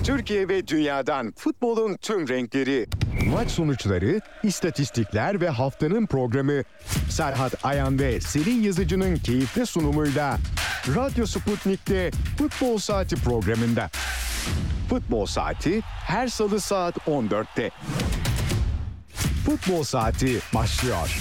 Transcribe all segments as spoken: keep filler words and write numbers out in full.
Türkiye ve dünyadan futbolun tüm renkleri, maç sonuçları, istatistikler ve haftanın programı Serhat Ayan ve Selin Yazıcı'nın keyifli sunumuyla Radyo Sputnik'te Futbol Saati programında. Futbol Saati her salı saat on dörtte. Futbol Saati başlıyor.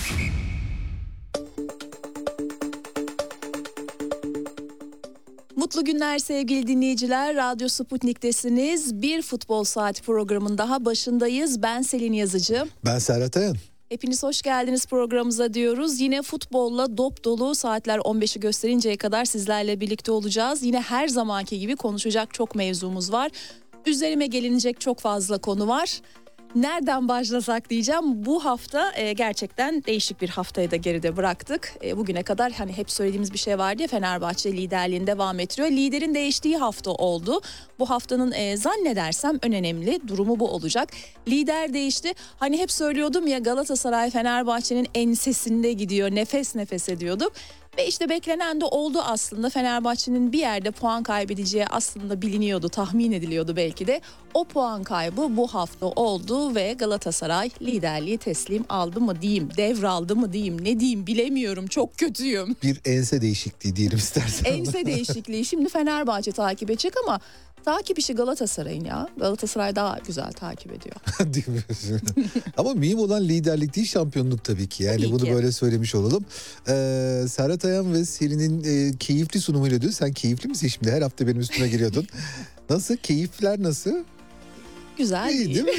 Mutlu günler sevgili dinleyiciler. Radyo Sputnik'tesiniz. Bir Futbol Saati programının daha başındayız. Ben Selin Yazıcı. Ben Serhat Ayan. Hepiniz hoş geldiniz programımıza diyoruz. Yine futbolla dop dolu, saatler on beşi gösterinceye kadar sizlerle birlikte olacağız. Yine her zamanki gibi konuşacak çok mevzumuz var. Üzerime gelinecek çok fazla konu var. Nereden başlasak diyeceğim. Bu hafta e, gerçekten değişik bir haftayı da geride bıraktık. E, bugüne kadar hani hep söylediğimiz bir şey vardı ya, Fenerbahçe liderliğini devam ettiriyor. Liderin değiştiği hafta oldu. Bu haftanın e, zannedersem en önemli durumu bu olacak. Lider değişti. Hani hep söylüyordum ya, Galatasaray Fenerbahçe'nin ensesinde gidiyor. Nefes nefese diyorduk. Ve işte beklenen de oldu aslında. Fenerbahçe'nin bir yerde puan kaybedeceği aslında biliniyordu, tahmin ediliyordu belki de. O puan kaybı bu hafta oldu ve Galatasaray liderliği teslim aldı mı diyeyim, devraldı mı diyeyim, ne diyeyim bilemiyorum, çok kötüyüm. Bir ense değişikliği diyelim istersen. Ense değişikliği. Şimdi Fenerbahçe takip edecek ama takip işi Galatasaray'ın ya. Galatasaray daha güzel takip ediyor. Ama mühim olan liderlik değil, şampiyonluk tabii ki. Yani tabii bunu ki. Böyle söylemiş olalım. Ee, Serhat Ayan ve Selin'in e, keyifli sunumuyla diyor. Sen keyifli misin şimdi? Her hafta benim üstüme giriyordun. Nasıl? Keyifler nasıl? Güzel değil. değil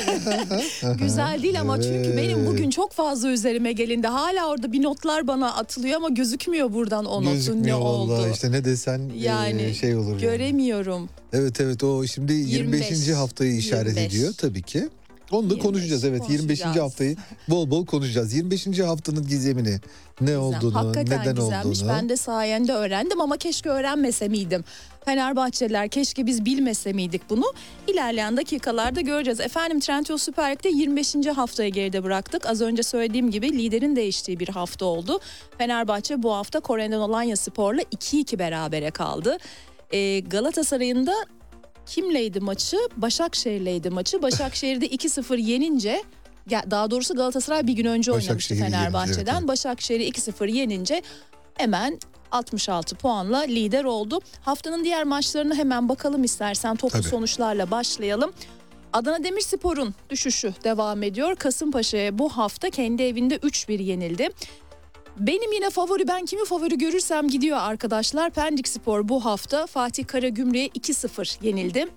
mi? Güzel değil ama evet. Çünkü benim bugün çok fazla üzerime gelindi. Hala orada bir notlar bana atılıyor ama gözükmüyor buradan o notun ne oldu. Vallahi işte ne desen yani, e, şey olur. Göremiyorum. Yani. Evet evet, o şimdi yirmi beşinci haftayı işaret yirmi beş ediyor tabii ki. Onu da konuşacağız evet, konuşacağız. yirmi beşinci haftayı bol bol konuşacağız. yirmi beşinci haftanın gizemini, ne Gizem. olduğunu, hakikaten neden gizemmiş. olduğunu. Ben de sayende öğrendim ama keşke öğrenmese miydim? Fenerbahçeliler, keşke biz bilmese miydik bunu? İlerleyen dakikalarda göreceğiz. Efendim, Trendyol Süper Lig'de yirmi beşinci haftayı geride bıraktık. Az önce söylediğim gibi liderin değiştiği bir hafta oldu. Fenerbahçe bu hafta Kore'den Alanyaspor'la iki iki berabere kaldı. Ee, Galatasaray'ın da kimleydi maçı? Başakşehir'leydi maçı. Başakşehir'de iki sıfır yenince, daha doğrusu Galatasaray bir gün önce oynamıştı Fenerbahçe'den. Yenince, evet. Başakşehir'i iki sıfır yenince hemen altmış altı puanla lider oldu. Haftanın diğer maçlarına hemen bakalım istersen, toplu Tabii. sonuçlarla başlayalım. Adana Demirspor'un düşüşü devam ediyor. Kasımpaşa'ya bu hafta kendi evinde üç bir yenildi. Benim yine favori, ben kimi favori görürsem gidiyor arkadaşlar. Pendikspor bu hafta Fatih Karagümrük'e iki sıfır yenildi.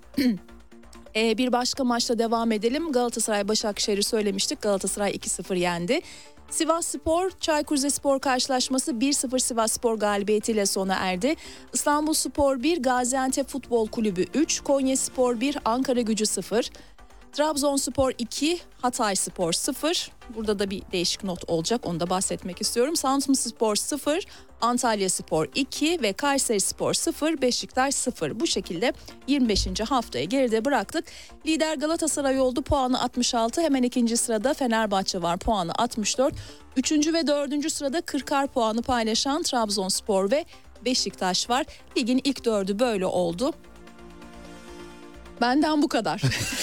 ee, bir başka maçla devam edelim. Galatasaray Başakşehir'i söylemiştik. Galatasaray iki sıfır yendi. Sivasspor Çaykur Rizespor karşılaşması bir sıfır Sivasspor galibiyetiyle sona erdi. İstanbulspor bir, Gaziantep Futbol Kulübü üç, Konyaspor bir, Ankaragücü sıfır. Trabzonspor iki, Hatayspor sıfır. Burada da bir değişik not olacak, onu da bahsetmek istiyorum. Samsunspor sıfır, Antalyaspor iki ve Kayserispor sıfır, Beşiktaş sıfır. Bu şekilde yirmi beşinci haftayı geride bıraktık. Lider Galatasaray oldu, puanı altmış altı. Hemen ikinci sırada Fenerbahçe var, puanı altmış dört. Üçüncü ve dördüncü sırada kırkar puanı paylaşan Trabzonspor ve Beşiktaş var. Ligin ilk dördü böyle oldu. Benden bu kadar.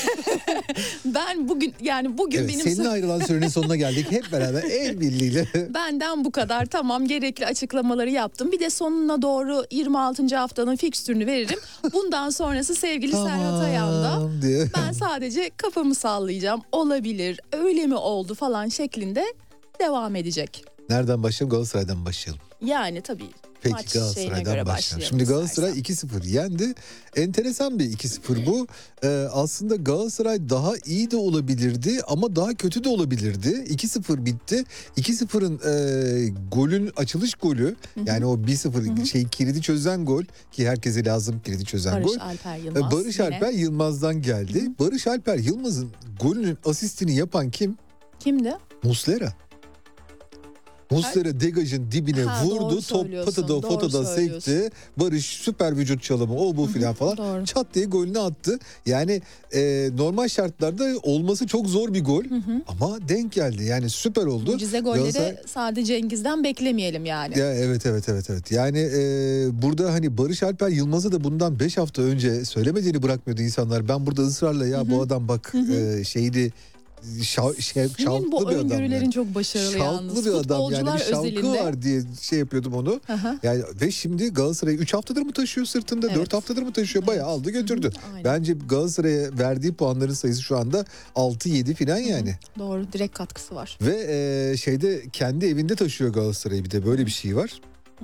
Ben bugün yani bugün evet, benim... Senin ayrılan sürenin sonuna geldik hep beraber el birliğiyle. Benden bu kadar, tamam, gerekli açıklamaları yaptım. Bir de sonuna doğru yirmi altıncı haftanın fikstürünü veririm. Bundan sonrası sevgili tamam, Serhat Ayan'da. Ben sadece kafamı sallayacağım. Olabilir, öyle mi oldu falan şeklinde devam edecek. Nereden başlayalım? Galatasaray'dan başlayalım. Yani tabii. Peki Galatasaray'dan başlayalım. Şimdi Galatasaray iki sıfır yendi. Enteresan bir iki sıfır bu. Ee, aslında Galatasaray daha iyi de olabilirdi ama daha kötü de olabilirdi. iki sıfır bitti. iki sıfırın e, golün açılış golü, hı hı. yani o bir sıfır hı hı. şey kilidi çözen gol, ki herkese lazım kilidi çözen Barış gol. Alper Yılmaz. Barış yine. Alper Yılmaz'dan geldi. Hı hı. Barış Alper Yılmaz'ın golünün asistini yapan kim? Kimdi? Muslera. Muslera degajın dibine Ha, vurdu. doğru Top söylüyorsun, patada doğru fotoda söylüyorsun. sekti. Barış süper vücut çalımı o bu filan falan. doğru. Çat diye golünü attı. Yani e, normal şartlarda olması çok zor bir gol. Ama denk geldi. Yani süper oldu. Mucize golleri Galatasaray- sadece Cengiz'den beklemeyelim yani. Ya evet evet evet evet. Yani e, burada hani Barış Alper Yılmaz'ı da bundan beş hafta önce söylemediğini bırakmıyordu insanlar. Ben burada ısrarla ya bu adam bak e, şeydi şa- şey, Senin şalklı bu bir adam. öngörülerin Yani. çok başarılı Şalklı yalnız. bir adam yani Futbolcular bir şalkı özelinde. var diye şey yapıyordum onu. Aha. Yani ve şimdi Galatasaray'ı üç haftadır mı taşıyor sırtında? Evet. dört haftadır mı taşıyor? Bayağı aldı götürdü. Hı hı, aynen. Bence Galatasaray'a verdiği puanların sayısı şu anda altı yedi falan yani. Doğru, direkt katkısı var. Ve e, şeyde kendi evinde taşıyor Galatasaray'ı, bir de böyle bir şey var.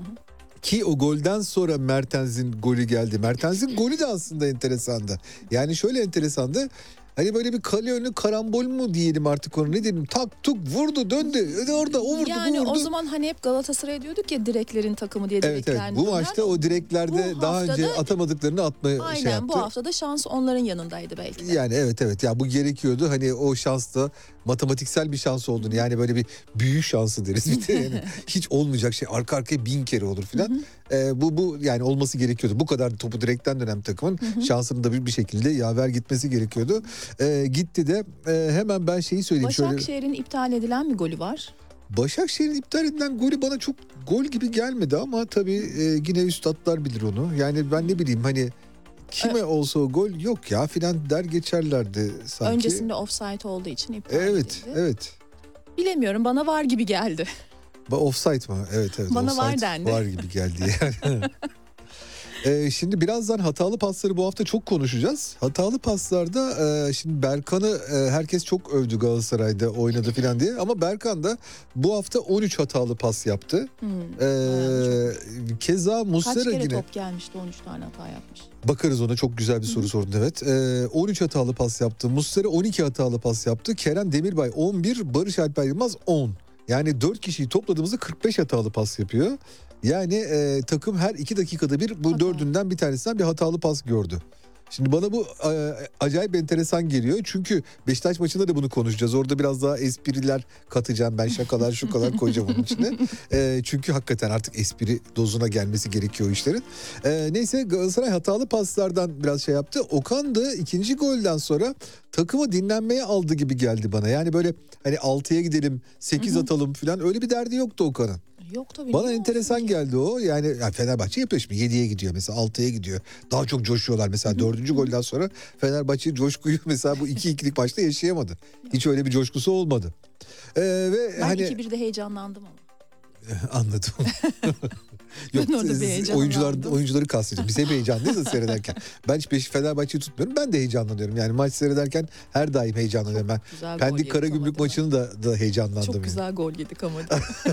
Ki o golden sonra Mertens'in golü geldi. Mertens'in golü de aslında enteresandı. Yani şöyle enteresandı. Hani böyle bir kale önü karambol mu diyelim artık onu, ne diyelim, tak tuk vurdu döndü orada o vurdu Yani bu vurdu. o zaman hani hep Galatasaray diyorduk ya, direklerin takımı diye. Evet evet, bu maçta o direklerde Bu daha haftada- önce atamadıklarını atmaya Aynen, şey yaptı. bu haftada şans onların yanındaydı belki de. Yani evet evet ya, bu gerekiyordu. Hani o şans da matematiksel bir şans olduğunu, yani böyle bir büyü şansı deriz bir de, yani hiç olmayacak şey arka arkaya bin kere olur filan. Ee, bu bu yani olması gerekiyordu. Bu kadar topu direkten dönen takımın şansının da bir, bir şekilde yaver gitmesi gerekiyordu. Ee, gitti de e, hemen ben şeyi söyleyeyim şöyle. Başakşehir'in iptal edilen bir golü var. Başakşehir'in iptal edilen golü bana çok gol gibi gelmedi ama tabii e, yine üstadlar bilir onu. Yani ben ne bileyim, hani kime olsa o gol yok ya filan der geçerlerdi sanki. Öncesinde offside olduğu için iptal Evet edildi. evet. Bilemiyorum, bana var gibi geldi. Ba- Offside mı? Evet evet. Bana offside var dendi. Var gibi geldi yani. Ee, şimdi birazdan hatalı pasları bu hafta çok konuşacağız. Hatalı paslarda e, şimdi Berkan'ı e, herkes çok övdü Galatasaray'da oynadı falan diye. Ama Berkan da bu hafta on üç hatalı pas yaptı. Hmm, Ee, bayağı çok. keza Kaç Muslera kere yine. top gelmişti, on üç tane hata yapmış. Bakarız ona, çok güzel bir soru sordun evet. Ee, on üç hatalı pas yaptı. Muslera on iki hatalı pas yaptı. Kerem Demirbay on bir, Barış Alper Yılmaz on. Yani dört kişiyi topladığımızda kırk beş hatalı pas yapıyor. Yani e, takım her iki dakikada bir bu Hata. dördünden bir tanesinden bir hatalı pas gördü. Şimdi bana bu e, acayip enteresan geliyor. Çünkü Beşiktaş maçında da bunu konuşacağız. Orada biraz daha espriler katacağım ben, şakalar şukalar koyacağım onun içine. E, çünkü hakikaten artık espri dozuna gelmesi gerekiyor o işlerin. E, neyse, Galatasaray hatalı paslardan biraz şey yaptı. Okan da ikinci golden sonra takımı dinlenmeye aldı gibi geldi bana. Yani böyle hani altıya gidelim, sekiz atalım falan, öyle bir derdi yoktu Okan'ın. Yok tabii. Bana niye enteresan olsun ki? geldi o. Yani, yani Fenerbahçe yapıyor şimdi, yediye gidiyor mesela, altıya gidiyor. Daha çok coşuyorlar mesela. dördüncü golden sonra Fenerbahçe coşkuyu mesela bu iki ikilik maçta yaşayamadı. Hiç öyle bir coşkusu olmadı. Ee, ve Ben hani iki birde heyecanlandım ama. anladım. Yok, Ben orada bir siz heyecanlandım. oyuncular, oyuncuları kastediyorum. Biz hep heyecanlıyız da seyrederken. Ben hiç Beşiktaş Fenerbahçe'yi tutmuyorum. Ben de heyecanlanıyorum. Yani maç seyrederken her daim heyecanlanıyorum ben. Güzel gol Pendik yedik Karagümrük ama maçını da, da heyecanlandım. Çok yani. güzel gol yedik ama.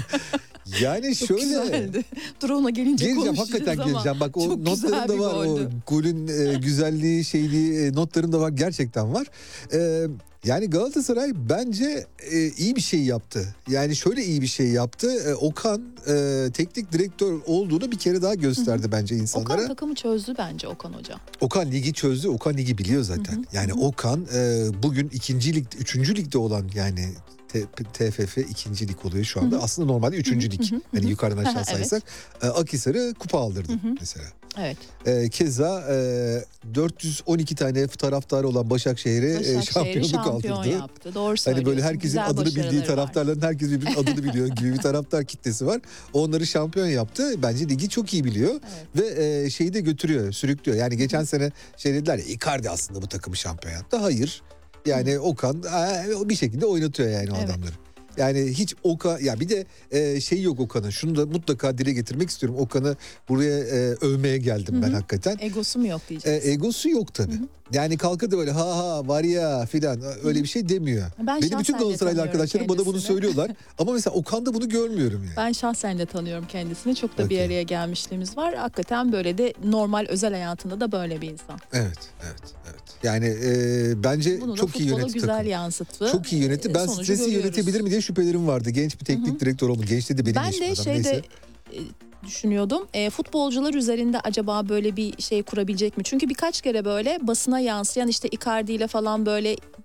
Yani Çok şöyle. güzeldi. Dur, ona gelince Geleceğim, konuşacağız hakikaten ama geleceğim. Bak o çok güzel notlarım da bir var. goldü. O golün e, güzelliği, şeyliği, e, notlarım da var. Gerçekten var. E, yani Galatasaray bence e, iyi bir şey yaptı. Yani şöyle iyi bir şey yaptı. E, Okan e, teknik direktör olduğunu bir kere daha gösterdi bence insanlara. Okan takımı çözdü bence, Okan Hoca. Okan ligi çözdü. Okan ligi biliyor zaten. Yani Okan e, bugün ikinci lig, üçüncü ligde olan, yani T- TFF ikinci lig oluyor şu anda. Aslında normalde üçüncü lig. Hani yukarıdan aşağı Evet. saysak. E, Akhisar'ı kupa aldırdı mesela. Evet. E, keza e, dört yüz on iki tane taraftarı olan Başakşehir'e e, Başakşehir'i şampiyonluk şampiyon aldırdı. yaptı. Doğru Hani söylüyorsun. böyle herkesin Güzel adını bildiği başarıları var. taraftarların, herkes birbirinin adını biliyor gibi bir taraftar kitlesi var. Onları şampiyon yaptı. Bence ligi çok iyi biliyor. Evet. Ve e, şeyi de götürüyor, sürüklüyor. Yani geçen sene şey dediler ya, Icardi aslında bu takımı şampiyon yaptı. Hayır. Yani Okan e, bir şekilde oynatıyor yani o Evet. adamları. Yani hiç Okan, ya bir de e, şey yok Okan'ın. Şunu da mutlaka dile getirmek istiyorum. Okan'ı buraya e, övmeye geldim ben hakikaten. Egosu mu yok E, diyeceğiz. egosu yok tabii. Yani kalkıp da böyle ha ha var ya filan öyle bir şey demiyor. Ben Benim bütün şahsen de Galatasaraylı tanıyorum arkadaşlarım bana bunu kendisini. söylüyorlar. Ama mesela Okan'da bunu görmüyorum yani. Ben şahsen de tanıyorum kendisini. Çok da bir Okey. araya gelmişliğimiz var. Hakikaten böyle de normal özel hayatında da böyle bir insan. Evet, evet, evet. Yani e, bence Bunu da çok iyi futbola yönetti güzel takım. yansıttı. Çok iyi yönetti. Ee, Ben sonucu stresi görüyoruz. yönetebilir mi diye şüphelerim vardı. Genç bir teknik direktör oldu. Genç dedi benim Ben yaşım de adam. şeyde Neyse. e, düşünüyordum. E, futbolcular üzerinde acaba böyle bir şey kurabilecek mi? Çünkü birkaç kere böyle basına yansıyan işte Icardi ile falan böyle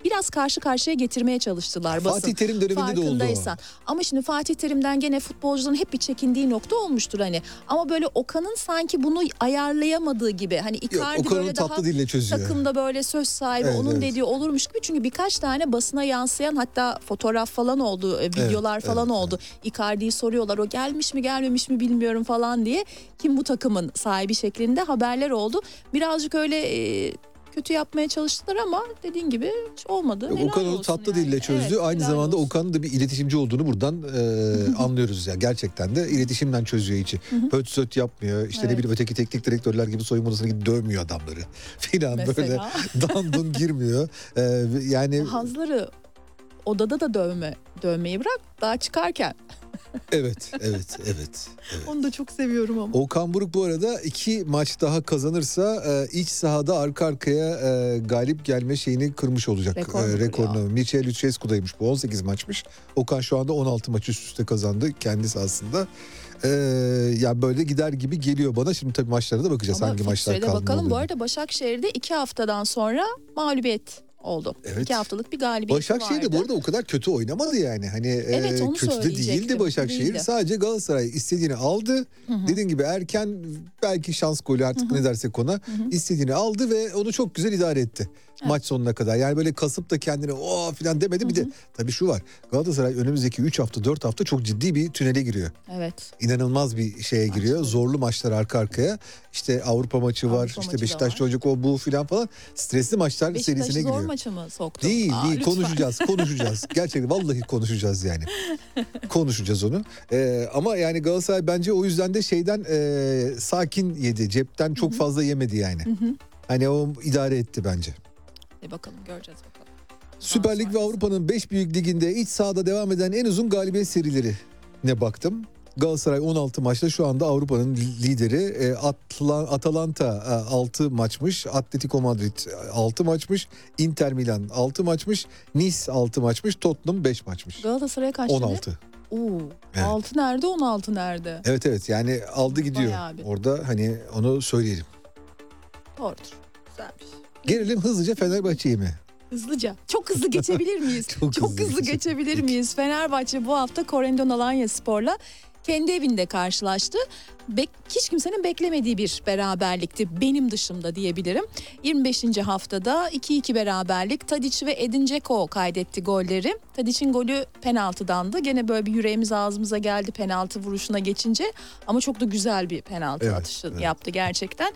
biraz karşı karşıya getirmeye çalıştılar basın. Fatih Terim döneminde de oldu o. Ama şimdi Fatih Terim'den gene futbolcuların hep bir çekindiği nokta olmuştur hani. Ama böyle Okan'ın sanki bunu ayarlayamadığı gibi. Hani Icardi böyle daha takımda böyle söz sahibi, evet, onun evet. dediği olurmuş gibi. Çünkü birkaç tane basına yansıyan hatta fotoğraf falan oldu, videolar evet, falan evet, oldu. Evet. Icardi'yi soruyorlar, o gelmiş mi gelmemiş mi bilmiyorum falan diye. Kim bu takımın sahibi şeklinde haberler oldu. Birazcık öyle e, kötü yapmaya çalıştılar ama dediğin gibi hiç olmadı. Okan onu tatlı yani. Dille çözdü. Evet, aynı zamanda Okan'ın da bir iletişimci olduğunu buradan e, anlıyoruz ya. Gerçekten de iletişimden çözüyor içi. Höt söt yapmıyor. İşte evet. ne bileyim öteki teknik direktörler gibi soyunma odasına gidip dövmüyor adamları. Filan böyle dandun girmiyor. E, yani Hazları odada da dövme, dövmeyi bırak daha çıkarken. evet, evet, evet, evet. Onu da çok seviyorum ama. Okan Buruk bu arada iki maç daha kazanırsa e, iç sahada arka arkaya e, galip gelme şeyini kırmış olacak. Rekor e, rekorunu. Mircea Lucescu'daymış bu, on sekiz maçmış. Okan şu anda on altı maç üst üste kazandı kendisi aslında. Ee, yani böyle gider gibi geliyor bana. Şimdi tabii maçlara da bakacağız. Ama hangi maçlar kaldı. Bakalım. Bu arada Başakşehir'de iki haftadan sonra mağlubiyet oldu. Evet. İki haftalık bir galibiyeti vardı. Başakşehir de bu arada o kadar kötü oynamadı yani. Hani evet, e, kötü de değildi Başakşehir. Değildi. Sadece Galatasaray istediğini aldı. Hı-hı. Dediğin gibi erken belki şans golü artık Hı-hı. ne dersek ona Hı-hı. istediğini aldı ve onu çok güzel idare etti. Evet. Maç sonuna kadar. Yani böyle kasıp da kendine o falan demedi. Hı-hı. Bir de tabii şu var. Galatasaray önümüzdeki üç hafta dört hafta çok ciddi bir tünele giriyor. Evet. İnanılmaz bir şeye Maç giriyor. Oldu. Zorlu maçlar arka arkaya. İşte Avrupa maçı Avrupa var. İşte Beşiktaş çocuk o bu falan falan. Stresli maçlar Beşiktaş serisine giriyor. Beşiktaş zor maçı mı soktu? Değil Aa, değil lütfen. konuşacağız konuşacağız. Gerçekten vallahi konuşacağız yani. Konuşacağız onu. Ee, ama yani Galatasaray bence o yüzden de şeyden e, sakin yedi. Cepten çok Hı-hı. fazla yemedi yani. Hı-hı. Hani o idare etti bence. E bakalım göreceğiz bakalım. Süper Lig ve Avrupa'nın beş büyük liginde iç sahada devam eden en uzun galibiyet serilerine baktım. Galatasaray on altı maçta şu anda Avrupa'nın lideri. Atla, Atalanta altı maçmış. Atletico Madrid altı maçmış. Inter Milan altı maçmış. Nice altı maçmış. Tottenham beş maçmış. Galatasaray kaç on altı. Oo, evet. altı nerede on altı nerede? Evet evet yani aldı gidiyor. Orada hani onu söyleyelim. Doğrudur. Güzelmiş. Gelelim hızlıca Fenerbahçe'ye mi? Hızlıca. Çok hızlı geçebilir miyiz? Çok, Çok hızlı, hızlı geçebilir miyiz? Fenerbahçe bu hafta Corendon Alanyaspor'la kendi evinde karşılaştı. Bek, hiç kimsenin beklemediği bir beraberlikti. Benim dışımda diyebilirim. yirmi beşinci haftada iki iki beraberlik. Tadic ve Edin Dzeko kaydetti golleri. Tadic'in golü penaltıdandı. Gene böyle bir yüreğimiz ağzımıza geldi penaltı vuruşuna geçince. Ama çok da güzel bir penaltı evet, atışı evet. yaptı gerçekten.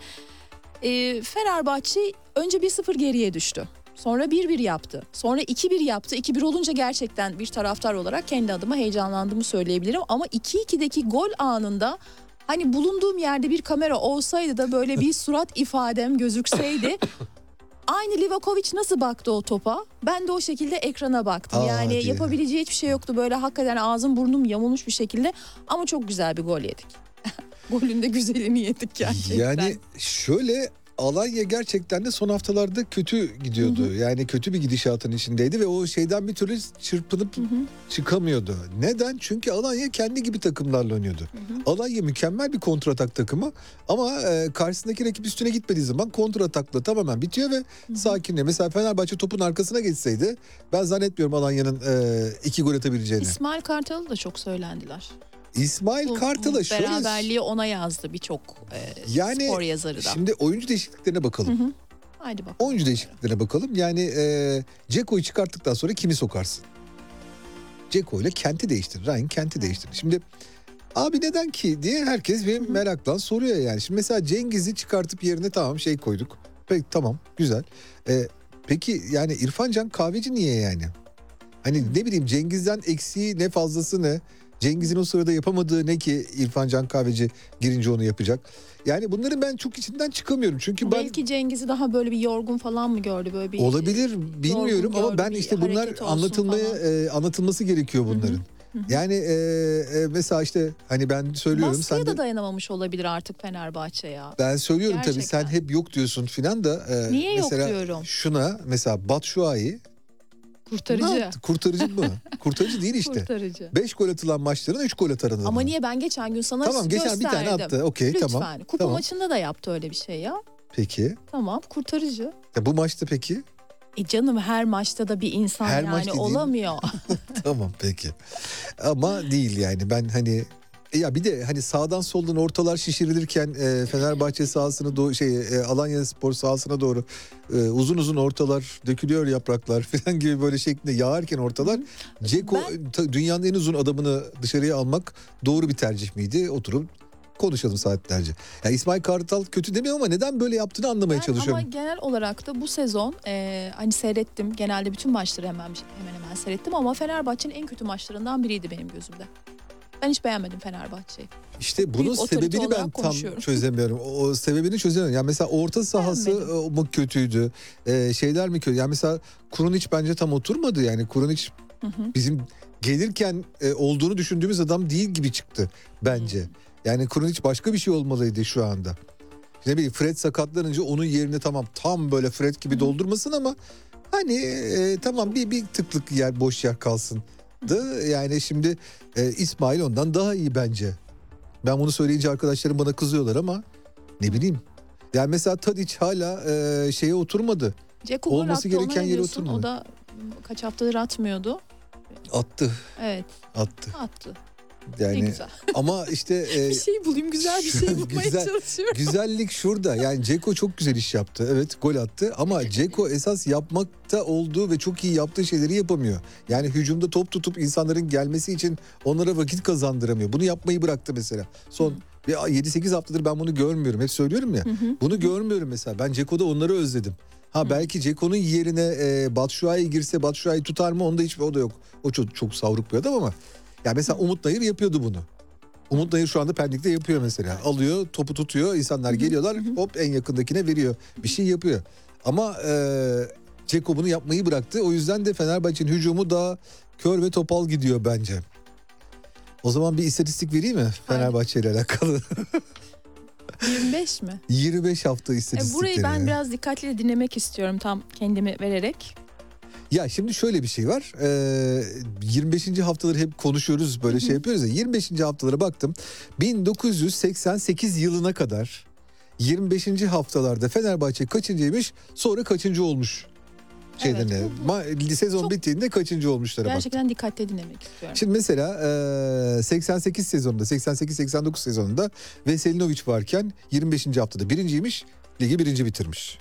E, Fenerbahçe önce bir sıfır geriye düştü. Sonra bir bir yaptı. Sonra iki bir yaptı. iki bir olunca gerçekten bir taraftar olarak kendi adıma heyecanlandığımı söyleyebilirim. Ama iki ikideki gol anında hani bulunduğum yerde bir kamera olsaydı da böyle bir surat ifadem gözükseydi. Aynı Livakovic nasıl baktı o topa? Ben de o şekilde ekrana baktım. Aa, yani hadi. Yapabileceği hiçbir şey yoktu. Böyle hakikaten ağzım burnum yamulmuş bir şekilde. Ama çok güzel bir gol yedik. Golün de güzelini yedik gerçekten. Yani şöyle... Alanya gerçekten de son haftalarda kötü gidiyordu. Hı hı. Yani kötü bir gidişatın içindeydi ve o şeyden bir türlü çırpınıp hı hı. çıkamıyordu. Neden? Çünkü Alanya kendi gibi takımlarla oynuyordu. Hı hı. Alanya mükemmel bir kontratak takımı ama e, karşısındaki rakip üstüne gitmediği zaman kontratakla tamamen bitiyor ve hı hı. sakinle. Mesela Fenerbahçe topun arkasına geçseydi ben zannetmiyorum Alanya'nın e, iki gol atabileceğini. İsmail Kartal'ı da çok söylendiler. İsmail Kartal'a şöyle... Beraberliği ona yazdı birçok e, yani, spor yazarı da. Şimdi oyuncu değişikliklerine bakalım. Hı hı. Haydi bakalım. Oyuncu değişikliklerine bakalım. Yani e, Dzeko'yu çıkarttıktan sonra kimi sokarsın? Dzeko ile Kent'i değiştir. Ryan Kent'i değiştir. Şimdi abi neden ki diye herkes bir hı hı. merakla soruyor yani. Şimdi mesela Cengiz'i çıkartıp yerine tamam şey koyduk. Peki tamam güzel. E, peki yani İrfan Can Kahveci niye yani? Hani hı. ne bileyim Cengiz'den eksiği ne fazlası ne? Cengiz'in o sırada yapamadığı ne ki İrfan Can Kahveci girince onu yapacak. Yani bunları ben çok içinden çıkamıyorum. Çünkü ben belki Cengiz'i daha böyle bir yorgun falan mı gördü böyle bir olabilir bilmiyorum ama ben işte bunlar anlatılmaya e, anlatılması gerekiyor bunların. Hı hı. Yani e, e, mesela işte hani ben söylüyorum baskıya sen da dayanamamış olabilir artık Fenerbahçe ya. Ben söylüyorum gerçekten. Tabii sen hep yok diyorsun filan da e, niye mesela yok diyorum? Şuna mesela Batshuayi kurtarıcı. Kurtarıcı mı? Kurtarıcı değil işte. Kurtarıcı. beş gol atılan maçların üç gol atar Ama niye ben geçen gün sana tamam, gösterdim. Tamam geçen bir tane attı. Okey tamam. Lütfen. Kupa tamam. maçında da yaptı öyle bir şey ya. Peki. Tamam kurtarıcı. Ya bu maçta peki? E canım her maçta da bir insan Her yani maç dediğim- olamıyor. Tamam peki. Ama değil yani ben hani ya bir de hani sağdan soldan ortalar şişirilirken e, Fenerbahçe sahasına doğru şey e, Alanyaspor sahasına doğru e, uzun uzun ortalar dökülüyor yapraklar falan gibi böyle şeklinde yağarken ortalar Dzeko Ben- ta- dünyanın en uzun adamını dışarıya almak doğru bir tercih miydi? Oturup konuşalım saatlerce. Ya İsmail Kartal kötü demiyorum ama neden böyle yaptığını anlamaya Ben çalışıyorum. ama genel olarak da bu sezon e, hani seyrettim. Genelde bütün maçları hemen hemen hemen seyrettim ama Fenerbahçe'nin en kötü maçlarından biriydi benim gözümde. Ben hiç beğenmedim Fenerbahçe'yi. İşte bunun Büyük otorite sebebini ben olarak tam konuşuyorum. çözemiyorum. O, o sebebini çözemiyorum. Yani mesela orta sahası Beğenmedim. e, mu kötüydü? Ee, şeyler mi kötü? Yani mesela Krunic bence tam oturmadı. Yani Krunic Hı hı. bizim gelirken e, olduğunu düşündüğümüz adam değil gibi çıktı bence. Yani Krunic başka bir şey olmalıydı şu anda. Ne bileyim Fred sakatlanınca onun yerine tamam tam böyle Fred gibi Hı hı. doldurmasın ama hani e, tamam bir bir tıklık yer boş yer kalsın. Yani şimdi e, İsmail ondan daha iyi bence. Ben bunu söyleyince arkadaşlarım bana kızıyorlar ama ne bileyim. Yani mesela Tadic hala e, şeye oturmadı. Dzeko gol Olması attı, ona gereken ne yere diyorsun? oturmadı. O da kaç haftadır atmıyordu. Attı, Evet attı. attı. Yani Ne güzel. ama işte e, Bir şey bulayım, güzel bir şey bulmaya Güzel- çalışıyorum. güzellik şurada. Yani Dzeko çok güzel iş yaptı. Evet gol attı ama Dzeko esas yapmakta olduğu ve çok iyi yaptığı şeyleri yapamıyor. Yani hücumda top tutup insanların gelmesi için onlara vakit kazandıramıyor. Bunu yapmayı bıraktı mesela. Son bir yedi sekiz haftadır ben bunu görmüyorum. Hep söylüyorum ya. Bunu görmüyorum mesela. Ben Dzeko'da onları özledim. Ha belki Dzeko'nun yerine e, Batshuayi girse Batshuayi tutar mı? Onda hiçbir o da yok. O çok çok savruk bir adam ama ya mesela Umut Nayır yapıyordu bunu. Umut Nayır şu anda Pendik'te yapıyor mesela. Alıyor, topu tutuyor, insanlar geliyorlar, hop en yakındakine veriyor. Bir şey yapıyor. Ama e, Dzeko bunu yapmayı bıraktı. O yüzden de Fenerbahçe'nin hücumu daha kör ve topal gidiyor bence. O zaman bir istatistik vereyim mi Fenerbahçe ile alakalı? yirmi beş mi? yirmi beş hafta E, istatistikleri. burayı ben ya. biraz dikkatli dinlemek istiyorum tam kendimi vererek. Ya şimdi şöyle bir şey var. Ee, yirmi beşinci haftaları hep konuşuyoruz böyle şey yapıyoruz ya. yirmi beşinci haftalara baktım. bin dokuz yüz seksen sekiz yılına kadar yirmi beşinci haftalarda Fenerbahçe kaçıncıymış, sonra kaçıncı olmuş şeyden Evet, ne? bu- bu Ma- sezon çok- bittiğinde kaçıncı olmuşlara baktım. Gerçekten dikkatli dinlemek istiyorum. Şimdi mesela e, seksen sekiz sezonunda, seksen sekiz seksen dokuz sezonunda Veselinovic varken yirmi beşinci haftada birinciymiş, ligi birinci bitirmiş.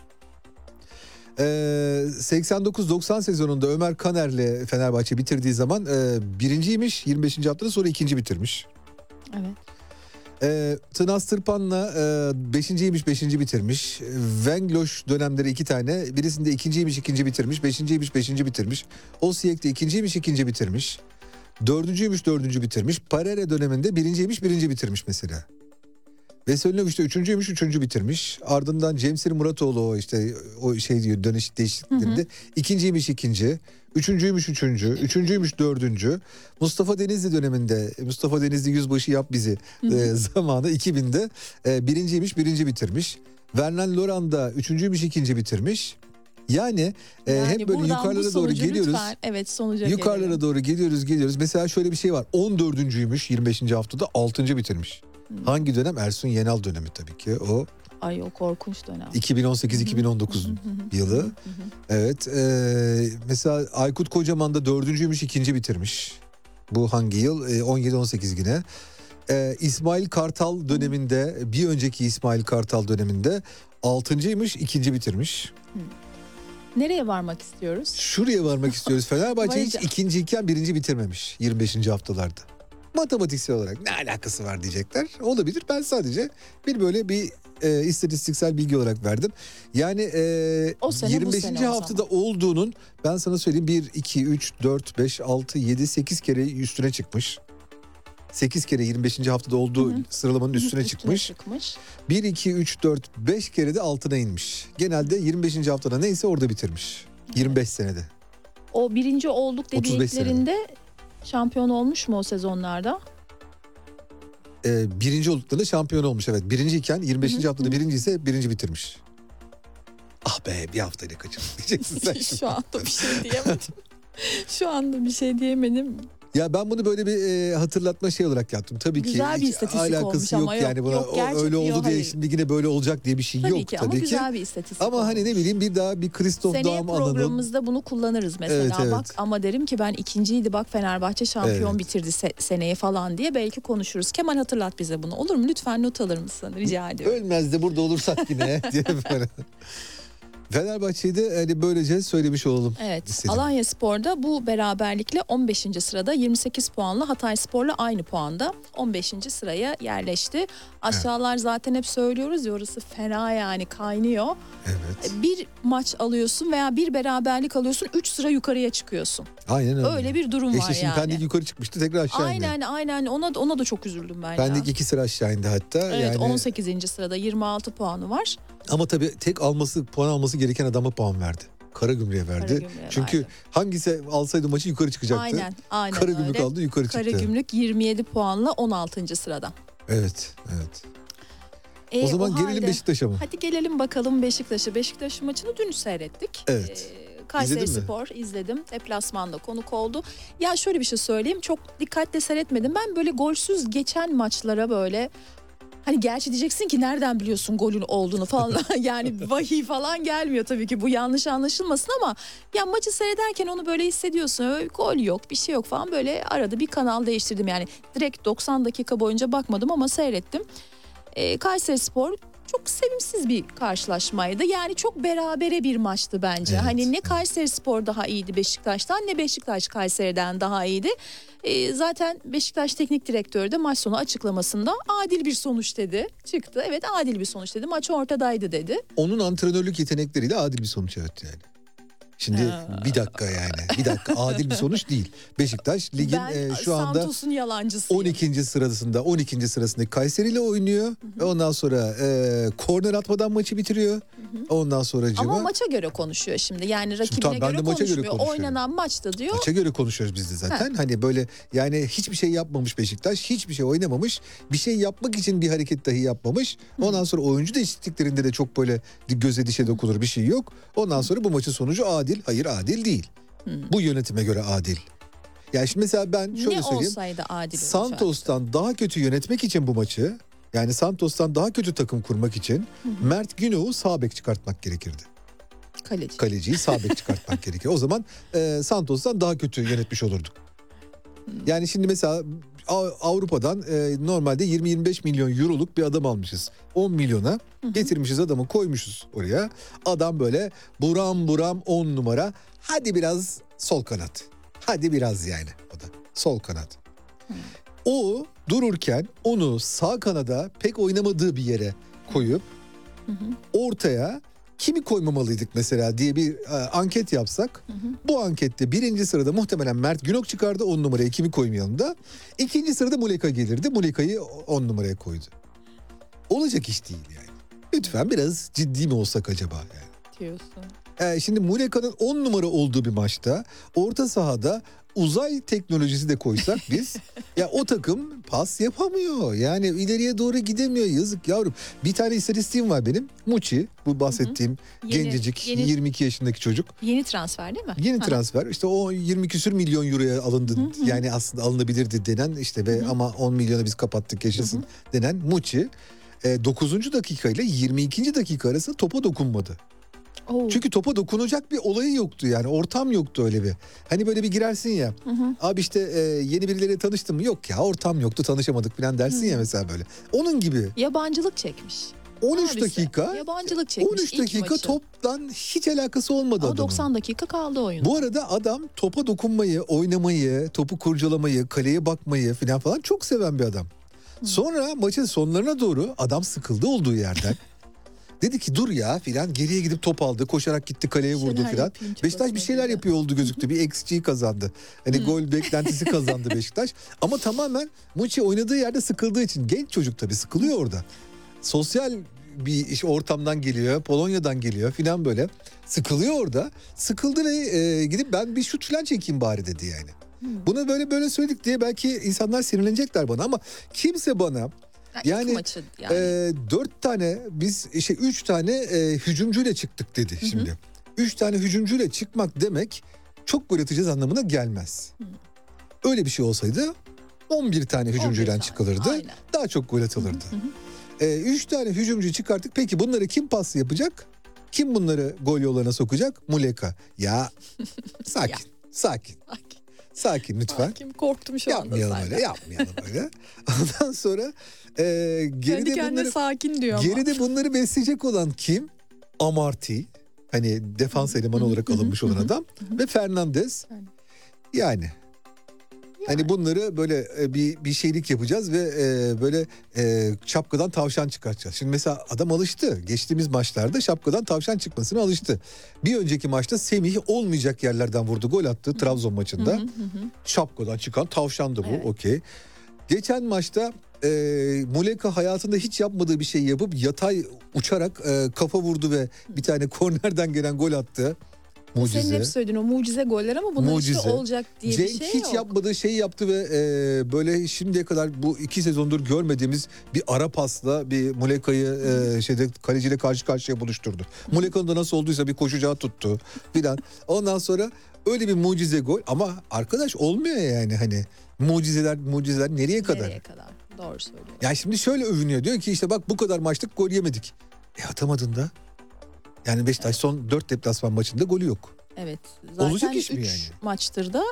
E, seksen dokuz doksan sezonunda Ömer Kaner'le Fenerbahçe bitirdiği zaman e, birinciymiş, yirmi beşinci haftada sonra ikinci bitirmiş. Evet. E, Tınaz Tırpan'la e, beşinciymiş, beşinci bitirmiş. Vengloş dönemleri iki tane. Birisinde ikinciymiş, ikinci bitirmiş. Beşinciymiş, beşinci bitirmiş. Osijek de ikinciymiş, ikinci bitirmiş. Dördüncüymüş, dördüncü bitirmiş. Parera döneminde birinciymiş, birinci bitirmiş mesela. Veselinovic de üçüncüymüş, üçüncü bitirmiş. Ardından Cemsir Muratoğlu o işte o şey diyor dönüş değişikliklerinde. İkinciymiş, ikinci. Üçüncüymüş, üçüncü. Üçüncüymüş, dördüncü. Mustafa Denizli döneminde Mustafa Denizli Yüzbaşı Yap Bizi e, zamanı iki binde e, birinciymiş, birinci bitirmiş. Vernon Loran da üçüncüymüş, ikinci bitirmiş. Yani, e, Yani hep böyle buradan bu yukarılara doğru sonucu geliyoruz. lütfen, evet sonuca Yukarılara gelelim. doğru geliyoruz, geliyoruz. Mesela şöyle bir şey var. on dördüncüymüş yirmi beşinci haftada, altıncı bitirmiş. Hangi dönem? Ersun Yenal dönemi tabii ki. O Ay o korkunç dönem. iki bin on sekiz iki bin on dokuz yılı. Evet. E, mesela Aykut Kocaman da dördüncüymüş, ikinci bitirmiş. Bu hangi yıl? E, on yedi on sekiz yine. E, İsmail Kartal döneminde, bir önceki İsmail Kartal döneminde altıncıymış, ikinci bitirmiş. Nereye varmak istiyoruz? Şuraya varmak istiyoruz. Fenerbahçe hiç Varacağım. ikinciyken birinci bitirmemiş yirmi beşinci haftalarda. Matematiksel olarak ne alakası var diyecekler. Olabilir. Ben sadece bir böyle bir e, istatistiksel bilgi olarak verdim. Yani e, O sene bu yirmi beşinci sene o haftada olduğunun ben sana söyleyeyim bir, iki, üç, dört, beş, altı, yedi, sekiz kere üstüne çıkmış. sekiz kere yirmi beşinci haftada olduğu sıralamanın üstüne, çıkmış. çıkmış. bir, iki, üç, dört, beş kere de altına inmiş. Genelde yirmi beşinci haftada neyse orada bitirmiş. yirmi beş senede. O birinci olduk otuz beş dediklerinde şampiyon olmuş mu o sezonlarda? Ee, birinci olduklarında şampiyon olmuş, evet. Birinciyken yirmi beşinci haftada birinci ise birinci bitirmiş. Ah be, bir haftayla kaçırdım diyeceksin sen şimdi. Şu anda bir şey diyemedim. Şu anda bir şey diyemedim. Ya ben bunu böyle bir e, hatırlatma şey olarak yaptım. Tabii güzel ki bir istatistik alakası olmuş yok ama yani buna yok, o, öyle oldu yok, diye hayır. şimdi yine böyle olacak diye bir şey Tabii yok ki, tabii ama ki. güzel bir istatistik Ama olmuş. hani ne bileyim bir daha bir Kristof Seneye Daum analım. programımızda bunu kullanırız mesela. Evet, evet. Bak ama derim ki ben ikinciydi, bak Fenerbahçe şampiyon Evet. bitirdi se- seneye falan diye belki konuşuruz. Kemal hatırlat bize bunu, olur mu? Lütfen not alır mısın? Rica ediyorum. Ölmez de burada olursak yine diye böyle. Fenerbahçe'yi de hani böylece söylemiş olalım. Evet, istedim. Alanyaspor'da bu beraberlikle on beşinci sırada, yirmi sekiz puanla Hatayspor'la aynı puanda on beşinci sıraya yerleşti. Aşağılar evet. Zaten hep söylüyoruz ya, orası fena yani, kaynıyor. Evet. Bir maç alıyorsun veya bir beraberlik alıyorsun, üç sıra yukarıya çıkıyorsun. Aynen öyle. Öyle bir durum işte var şimdi yani. Pendik yukarı çıkmıştı, tekrar aşağı indi. Aynen aynen ona da, ona da çok üzüldüm ben Pendik ya. iki sıra aşağı indi hatta. Evet, yani... on sekizinci sırada yirmi altı puanı var. Ama tabii tek alması, puan alması gereken adama puan verdi. Karagümrük'e verdi. Karagümrük'e Çünkü verdi. hangisi alsaydı maçı yukarı çıkacaktı. Aynen, aynen Karagümrük öyle. aldı, yukarı çıktı. Karagümrük yirmi yedi puanla on altıncı sırada. Evet, evet. E, o zaman o gelelim halde, Beşiktaş'a mı? Hadi gelelim bakalım Beşiktaş'a. Beşiktaş maçını dün seyrettik. Evet. Ee, Kayserispor izledim. Deplasmanda konuk oldu. Ya şöyle bir şey söyleyeyim. Çok dikkatle seyretmedim. Ben böyle golsüz geçen maçlara böyle... Hani gerçi diyeceksin ki nereden biliyorsun golün olduğunu falan. Yani vahiy falan gelmiyor tabii ki, bu yanlış anlaşılmasın ama ya maçı seyrederken onu böyle hissediyorsun. Öyle gol yok, bir şey yok falan, böyle arada bir kanal değiştirdim. Yani direkt doksan dakika boyunca bakmadım ama seyrettim. Ee, Kayserispor çok sevimsiz bir karşılaşmaydı. Yani çok berabere bir maçtı bence. Evet, hani ne evet. Kayserispor daha iyiydi Beşiktaş'tan, ne Beşiktaş Kayseri'den daha iyiydi. Ee, zaten Beşiktaş Teknik Direktörü de maç sonu açıklamasında adil bir sonuç dedi. Çıktı. Evet, adil bir sonuç dedi. Maç ortadaydı dedi. Onun antrenörlük yetenekleriyle adil bir sonuç, evet yani. Şimdi Ha. bir dakika yani. Bir dakika, adil bir sonuç değil. Beşiktaş ligin Ben e, şu anda Santos'un yalancısıyım. on ikinci sırasında on ikinci sırasında Kayseri ile oynuyor. Hı hı. Ondan sonra e, korner atmadan maçı bitiriyor. Hı hı. Ondan sonra cima. Ama maça göre konuşuyor şimdi. Yani rakibine Tamam, ben göre de maça göre konuşmuyor. konuşuyorum. Oynanan maçta diyor. Maça göre konuşuyoruz biz de zaten. Ha. Hani böyle yani hiçbir şey yapmamış Beşiktaş. Hiçbir şey oynamamış. Bir şey yapmak için bir hareket dahi yapmamış. Ondan sonra oyuncu değişikliklerinde de çok böyle göze dişe dokunur bir şey yok. Ondan sonra bu maçın sonucu adil. Hayır, adil değil. Hmm. Bu yönetime göre adil. Yani şimdi mesela ben şöyle ne söyleyeyim. Olsaydı adil Santos'tan olacaktı. Daha kötü yönetmek için bu maçı, yani Santos'tan daha kötü takım kurmak için hı hı. Mert Günok'u sağ bek çıkartmak gerekirdi. Kaleci. Kaleciyi sağ bek çıkartmak gerekir. O zaman e, Santos'tan daha kötü yönetmiş olurduk. Hmm. Yani şimdi mesela Avrupa'dan e, normalde yirmi yirmi beş milyon euroluk bir adam almışız. on milyona hı hı. getirmişiz adamı, koymuşuz oraya. Adam böyle buram buram on numara. Hadi biraz sol kanat. Hadi biraz yani o da sol kanat. Hmm. O dururken onu sağ kanada pek oynamadığı bir yere koyup hı hı. ortaya kimi koymamalıydık mesela diye bir e, anket yapsak. Hı hı. Bu ankette birinci sırada muhtemelen Mert Günok çıkardı, on numaraya kimi koymayalım da. İkinci sırada Muleka gelirdi. Muleka'yı on numaraya koydu. Olacak iş değil yani. Lütfen biraz ciddi mi olsak acaba yani. Diyorsun. Ee, şimdi Muleka'nın on numara olduğu bir maçta orta sahada uzay teknolojisi de koysak biz ya o takım pas yapamıyor. Yani ileriye doğru gidemiyor, yazık yavrum. Bir tane istatistiğim var benim. Muçi, bu bahsettiğim hı hı. Yeni, gencecik yeni, yirmi iki yaşındaki çocuk. Yeni transfer değil mi? Yeni transfer. İşte o yirmi küsür milyon euroya alındı. Hı hı. Yani aslında alınabilirdi denen işte ve hı hı. ama on milyona biz kapattık yaşasın hı hı. denen Muçi. E, dokuzuncu dakika ile yirmi ikinci dakika arasında topa dokunmadı. Oo. Çünkü topa dokunacak bir olayı yoktu yani, ortam yoktu öyle bir. Hani böyle bir girersin ya, hı hı. abi işte e, yeni birileriyle tanıştın mı? Yok ya, ortam yoktu, tanışamadık falan dersin hı. ya mesela böyle. Onun gibi. Yabancılık çekmiş. on üç Abisi, dakika. Yabancılık çekmiş. on üç dakika maçı. Toptan hiç alakası olmadı ama adamın. doksan dakika kaldı oyun. Bu arada adam topa dokunmayı, oynamayı, topu kurcalamayı, kaleye bakmayı falan falan çok seven bir adam. Hı. Sonra maçın sonlarına doğru adam sıkıldı olduğu yerden. Dedi ki dur ya filan, geriye gidip top aldı, koşarak gitti kaleye vurdu filan. Beşiktaş bir şeyler yapıyor oldu gözüktü. Bir X G kazandı. Hani gol beklentisi kazandı Beşiktaş. Ama tamamen Muçi oynadığı yerde sıkıldığı için, genç çocuk tabii sıkılıyor orada. Sosyal bir iş ortamdan geliyor, Polonya'dan geliyor filan böyle. Sıkılıyor orada. Sıkıldı ve e, gidip ben bir şut filan çekeyim bari dedi yani. Hmm. Buna böyle böyle söyledik diye belki insanlar sinirlenecekler bana ama kimse bana yani, yani. E, dört tane biz işte üç tane e, hücumcuyla çıktık dedi hı hı. şimdi. Üç tane hücumcuyla çıkmak demek çok gol atacağız anlamına gelmez. Hı. Öyle bir şey olsaydı on bir tane hücumcuyla on bir tane, çıkılırdı. aynen. Daha çok gol atılırdı. Hı hı. Ee, üç tane hücumcu çıkarttık. Peki bunları kim pas yapacak? Kim bunları gol yollarına sokacak? Muleka. Ya sakin, Ya. sakin. Sakin. Sakin lütfen. Sakin, korktum şu anda Yapmayalım senden. öyle, yapmayalım öyle. Ondan sonra e, Kendi geride kendine bunları sakin diyor ama. geride bunları besleyecek olan kim? Amarty. Hani defans elemanı olarak alınmış olan adam ve Fernandes. Yani hani bunları böyle e, bir bir şeylik yapacağız ve e, böyle e, şapkadan tavşan çıkartacağız. Şimdi mesela adam alıştı. Geçtiğimiz maçlarda şapkadan tavşan çıkmasına alıştı. Bir önceki maçta Semih olmayacak yerlerden vurdu, gol attı Trabzon maçında. Hı hı hı. Şapkadan çıkan tavşandı bu. Evet. Okey. Geçen maçta e, Muleka hayatında hiç yapmadığı bir şey yapıp yatay uçarak e, kafa vurdu ve bir tane kornerden gelen gol attı. Mucize. Senin hep söylediğin o mucize goller ama bunlar Mucize. işte olacak diye Cenk bir şey hiç yok. yapmadığı şeyi yaptı ve e, böyle şimdiye kadar bu iki sezondur görmediğimiz bir ara pasla bir Muleka'yı e, şeyde kaleciyle karşı karşıya buluşturdu. Muleka'nın da nasıl olduysa bir koşacağı tuttu filan. Ondan sonra öyle bir mucize gol ama arkadaş olmuyor yani hani mucizeler mucizeler nereye kadar? Nereye kadar? Doğru söylüyorsun. Ya şimdi şöyle övünüyor, diyor ki işte bak bu kadar maçlık gol yemedik. E atamadın da. Yani Beşiktaş son dört deplasman maçında golü yok. Evet. Zaten Olacak iş mi üç yani? maçtır da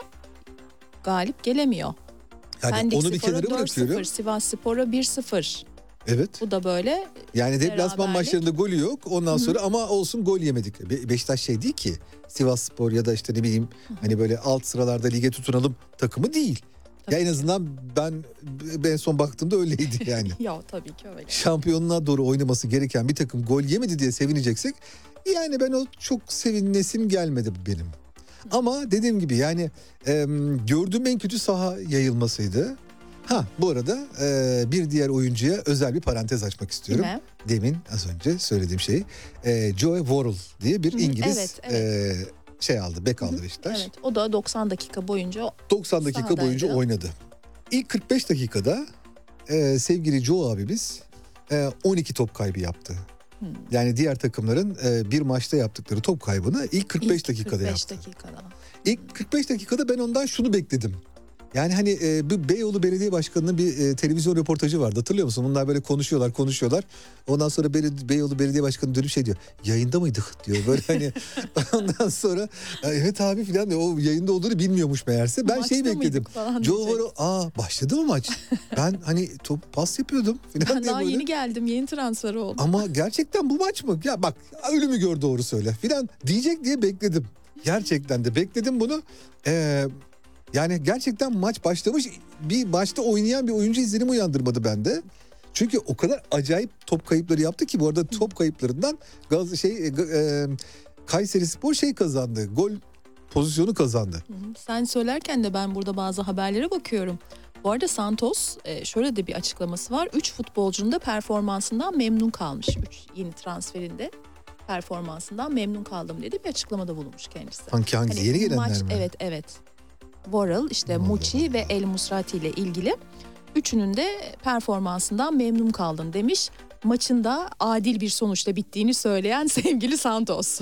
galip gelemiyor. Yani Pendik onu bir Spor'a kenara dört bırakıyorum. sıfır, Sivas Spor'a bir sıfır. Evet. Bu da böyle Yani deplasman beraberlik. maçlarında golü yok. Ondan sonra ama olsun gol yemedik. Be- Beşiktaş şey değil ki. Sivasspor ya da işte ne bileyim hani böyle alt sıralarda lige tutunalım takımı değil. Tabii ya en ki. azından ben en son baktığımda öyleydi yani. Ya tabii ki öyle. Şampiyonluğa doğru oynaması gereken bir takım gol yemedi diye sevineceksek yani ben o çok sevinnesim gelmedi benim. Ama dediğim gibi yani e, gördüğüm en kötü saha yayılmasıydı. Ha bu arada e, bir diğer oyuncuya özel bir parantez açmak istiyorum. Kime? Demin az önce söylediğim şey e, Joe Worrell diye bir Hı hı, İngiliz evet, evet. E, şey aldı, bek aldı Beşiktaş. Evet, o da doksan dakika boyunca doksan dakika sahadaydı. boyunca oynadı. İlk kırk beş dakikada e, sevgili Joe abimiz e, on iki top kaybı yaptı. Hmm. Yani diğer takımların e, bir maçta yaptıkları top kaybını ilk kırk beş ilk dakikada kırk beş yaptı. dakikada. İlk kırk beş dakikada ben ondan şunu bekledim. Yani hani e, bu Beyoğlu Belediye Başkanı'nın bir e, televizyon röportajı vardı, hatırlıyor musun? Bunlar böyle konuşuyorlar konuşuyorlar. Ondan sonra Be- Beyoğlu Belediye Başkanı dönüp şey diyor. Yayında mıydık diyor. Böyle hani ondan sonra evet abi falan diyor. O yayında olduğunu bilmiyormuş meğerse. Ben Maçta şeyi bekledim. mıydık falan Joe diyecek. Worrell, aa başladı mı maç? Ben hani top pas yapıyordum falan Ben diye daha böyle. yeni geldim, yeni transfer oldum. Ama gerçekten bu maç mı? Ya bak ölümü gör doğru söyle filan diyecek diye bekledim. Gerçekten de bekledim bunu. Ee, yani gerçekten maç başlamış, bir maçta oynayan bir oyuncu izlenimi uyandırmadı bende. Çünkü o kadar acayip top kayıpları yaptı ki bu arada top kayıplarından Gaz şey e, Kayserispor şey kazandı. Gol pozisyonu kazandı. Hı hı. Sen söylerken de ben burada bazı haberlere bakıyorum. Bu arada Santos e, şöyle de bir açıklaması var. Üç futbolcunun da performansından memnun kalmış. Üç yeni transferinde performansından memnun kaldım dedi, bir açıklamada bulunmuş kendisi. Hangi hangisi yeni gelenler maç, mi? Evet evet. Worrell, işte Allah Muçi Allah. ve El Musrati ile ilgili üçünün de performansından memnun kaldım demiş. Maçın da adil bir sonuçla bittiğini söyleyen sevgili Santos.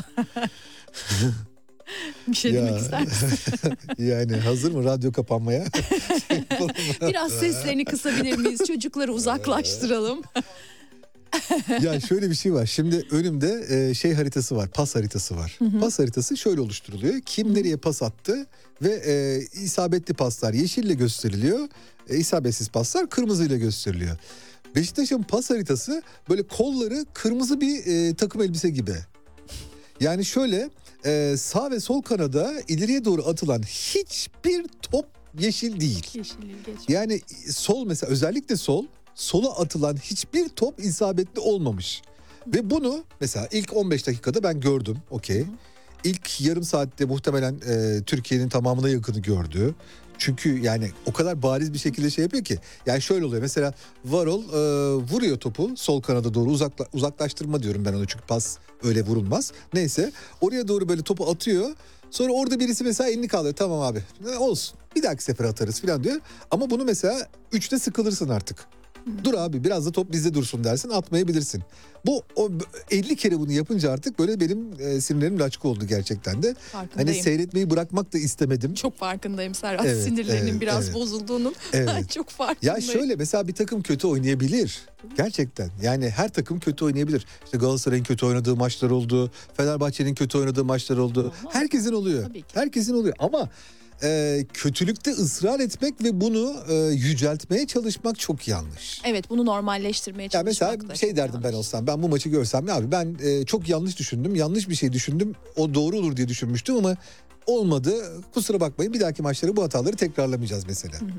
Bir şey Ya. demek ister misin? Yani hazır mı radyo kapanmaya? Biraz seslerini kısabilir miyiz? Çocukları uzaklaştıralım. Ya şöyle bir şey var. Şimdi önümde e, şey haritası var. Pas haritası var. Hı hı. Pas haritası şöyle oluşturuluyor. Kim nereye pas attı ve e, isabetli paslar yeşille gösteriliyor. E, isabetsiz paslar kırmızıyla gösteriliyor. Beşiktaş'ın pas haritası böyle kolları kırmızı bir e, takım elbise gibi. Yani şöyle e, sağ ve sol kanada ileriye doğru atılan hiçbir top yeşil değil. Yeşilliği geç. Yani sol mesela, özellikle sol, sola atılan hiçbir top isabetli olmamış. Ve bunu mesela ilk on beş dakikada ben gördüm. Okey. İlk yarım saatte muhtemelen e, Türkiye'nin tamamına yakını gördü. Çünkü yani o kadar bariz bir şekilde şey yapıyor ki. Yani şöyle oluyor mesela Varol e, vuruyor topu sol kanada doğru, uzakla, uzaklaştırma diyorum ben ona çünkü pas öyle vurulmaz. Neyse oraya doğru böyle topu atıyor. Sonra orada birisi mesela elini kaldırıyor. Tamam abi olsun bir dahaki sefer atarız falan diyor. Ama bunu mesela üçte sıkılırsın artık. Dur abi biraz da top bizde dursun dersin, atmayabilirsin. Bu o elli kere bunu yapınca artık böyle benim e, sinirlerim laçka oldu gerçekten de. Hani seyretmeyi bırakmak da istemedim. Çok farkındayım Serhat, evet, sinirlerinin evet, biraz evet. bozulduğunun. Evet. Çok farkındayım. Ya şöyle mesela bir takım kötü oynayabilir. Gerçekten yani her takım kötü oynayabilir. İşte Galatasaray'ın kötü oynadığı maçlar oldu. Fenerbahçe'nin kötü oynadığı maçlar oldu. Olmaz. Herkesin oluyor. Herkesin oluyor ama e, kötülükte ısrar etmek ve bunu e, yüceltmeye çalışmak çok yanlış. Evet, bunu normalleştirmeye çalışmak ya mesela da şey derdim yanlış. Ben olsam, ben bu maçı görsem ya abi ben e, çok yanlış düşündüm. Yanlış bir şey düşündüm. O doğru olur diye düşünmüştüm ama olmadı. Kusura bakmayın, bir dahaki maçları bu hataları tekrarlamayacağız mesela. Hı hı.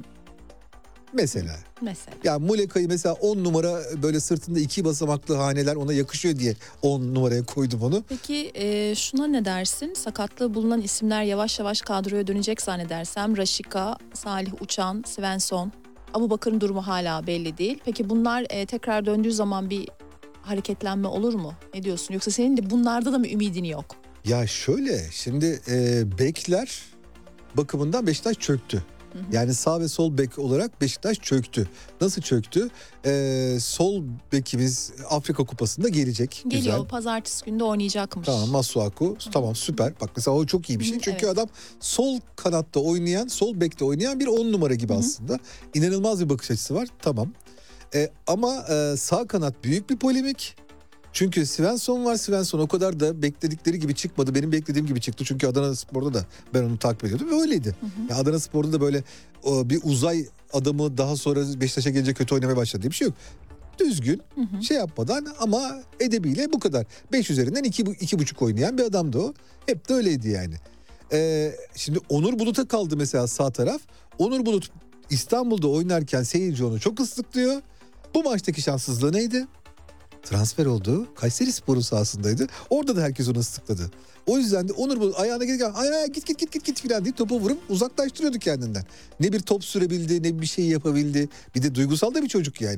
Mesela. Mesela. Ya Muleka'yı mesela on numara böyle sırtında iki basamaklı haneler ona yakışıyor diye on numaraya koydum onu. Peki e, şuna ne dersin? Sakatlığı bulunan isimler yavaş yavaş kadroya dönecek zannedersem. Rashica, Salih Uçan, Svensson. Abubakar'ın durumu hala belli değil. Peki bunlar e, tekrar döndüğü zaman bir hareketlenme olur mu? Ne diyorsun? Yoksa senin de bunlarda da mı ümidin yok? Ya şöyle şimdi e, bekler bakımından Beşiktaş çöktü. Yani sağ ve sol bek olarak Beşiktaş çöktü. Nasıl çöktü? Ee, sol bekimiz Afrika Kupası'nda gelecek. Geliyor. Güzel. Pazartesi günü de oynayacakmış. Tamam, Masuaku. Hı-hı. Tamam, süper. Bak mesela o çok iyi bir şey. Çünkü evet. Adam sol kanatta oynayan, sol bekte oynayan bir on numara gibi Hı-hı. aslında. İnanılmaz bir bakış açısı var. Tamam. Ee, ama e, sağ kanat büyük bir polemik. Çünkü Svensson var. Svensson o kadar da bekledikleri gibi çıkmadı. Benim beklediğim gibi çıktı. Çünkü Adana Spor'da da ben onu takip ediyordum ve öyleydi. Hı hı. Yani Adana Spor'da da böyle o, bir uzay adamı daha sonra Beşiktaş'a gelince kötü oynamaya başladı diye bir şey yok. Düzgün, hı hı. şey yapmadan ama edebiyle bu kadar. beş üzerinden iki, iki buçuk oynayan bir adamdı o. Hep de öyleydi yani. Ee, şimdi Onur Bulut'a kaldı mesela sağ taraf. Onur Bulut İstanbul'da oynarken seyirci onu çok ıslıklıyor. Bu maçtaki şanssızlığı neydi? Transfer oldu. Kayserispor'un sahasındaydı. Orada da herkes onu ıslıkladı. O yüzden de Onur Bulut ayağına gelirken ayağa git git git git git filan diye topu vurup uzaklaştırıyordu kendinden. Ne bir top sürebildi, ne bir şey yapabildi. Bir de duygusal da bir çocuk yani.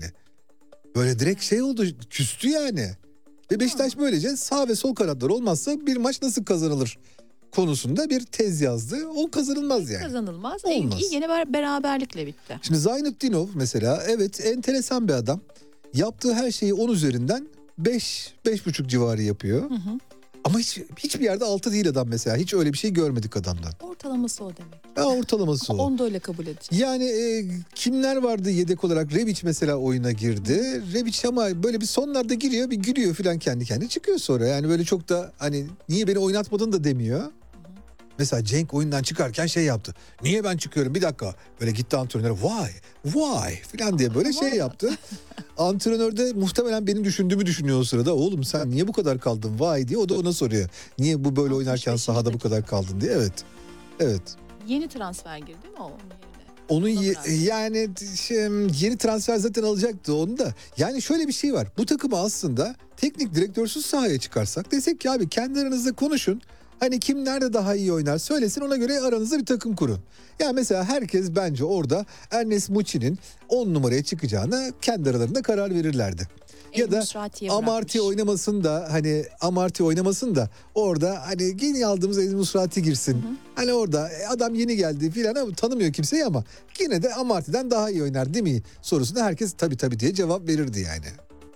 Böyle direkt şey oldu, küstü yani. Ve Beşiktaş böylece sağ ve sol kanatlar olmazsa bir maç nasıl kazanılır konusunda bir tez yazdı. O kazanılmaz yani. Kazanılmaz. Olmaz. İyi, yine beraberlikle bitti. Şimdi Zaynutdinov mesela evet enteresan bir adam. Yaptığı her şeyi on üzerinden beş, beş buçuk civarı yapıyor. Hı hı. Ama hiç hiçbir yerde altı değil adam mesela. Hiç öyle bir şey görmedik adamdan. Ortalaması o demek. Ya ortalaması o. Onu da öyle kabul edeceğim. Yani e, kimler vardı yedek olarak? Rebic mesela oyuna girdi. Rebic ama böyle bir sonlarda giriyor, bir gülüyor falan kendi kendine çıkıyor sonra. Yani böyle çok da hani niye beni oynatmadın da demiyor. Hı hı. Mesela Cenk oyundan çıkarken şey yaptı. Niye ben çıkıyorum? Bir dakika. Böyle gitti antrenöre. Why? Why? Falan diye böyle şey yaptı. Antrenör de muhtemelen benim düşündüğümü düşünüyor o sırada. Oğlum sen niye bu kadar kaldın? Why diye o da ona soruyor. Niye bu böyle oynarken sahada bu kadar kaldın diye. Evet. Evet. Yeni transfer girdi mi o onun yerine? Onu ye, yani şey, yeni transfer zaten alacaktı onu da. Yani şöyle bir şey var. Bu takımı aslında teknik direktörsüz sahaya çıkarsak desek ki abi kendi aranızda konuşun. Hani kim nerede daha iyi oynar söylesin, ona göre aranızda bir takım kurun. Ya mesela herkes bence orada Ernest Muçi'nin on numaraya çıkacağına kendi aralarında karar verirlerdi. El ya da Amarty oynamasın da hani Amarty oynamasın da orada hani yeni aldığımız El Musrati girsin. Hı hı. Hani orada adam yeni geldi filan ama tanımıyor kimseyi ama yine de Amarty'den daha iyi oynar değil mi sorusuna herkes tabii tabii diye cevap verirdi yani.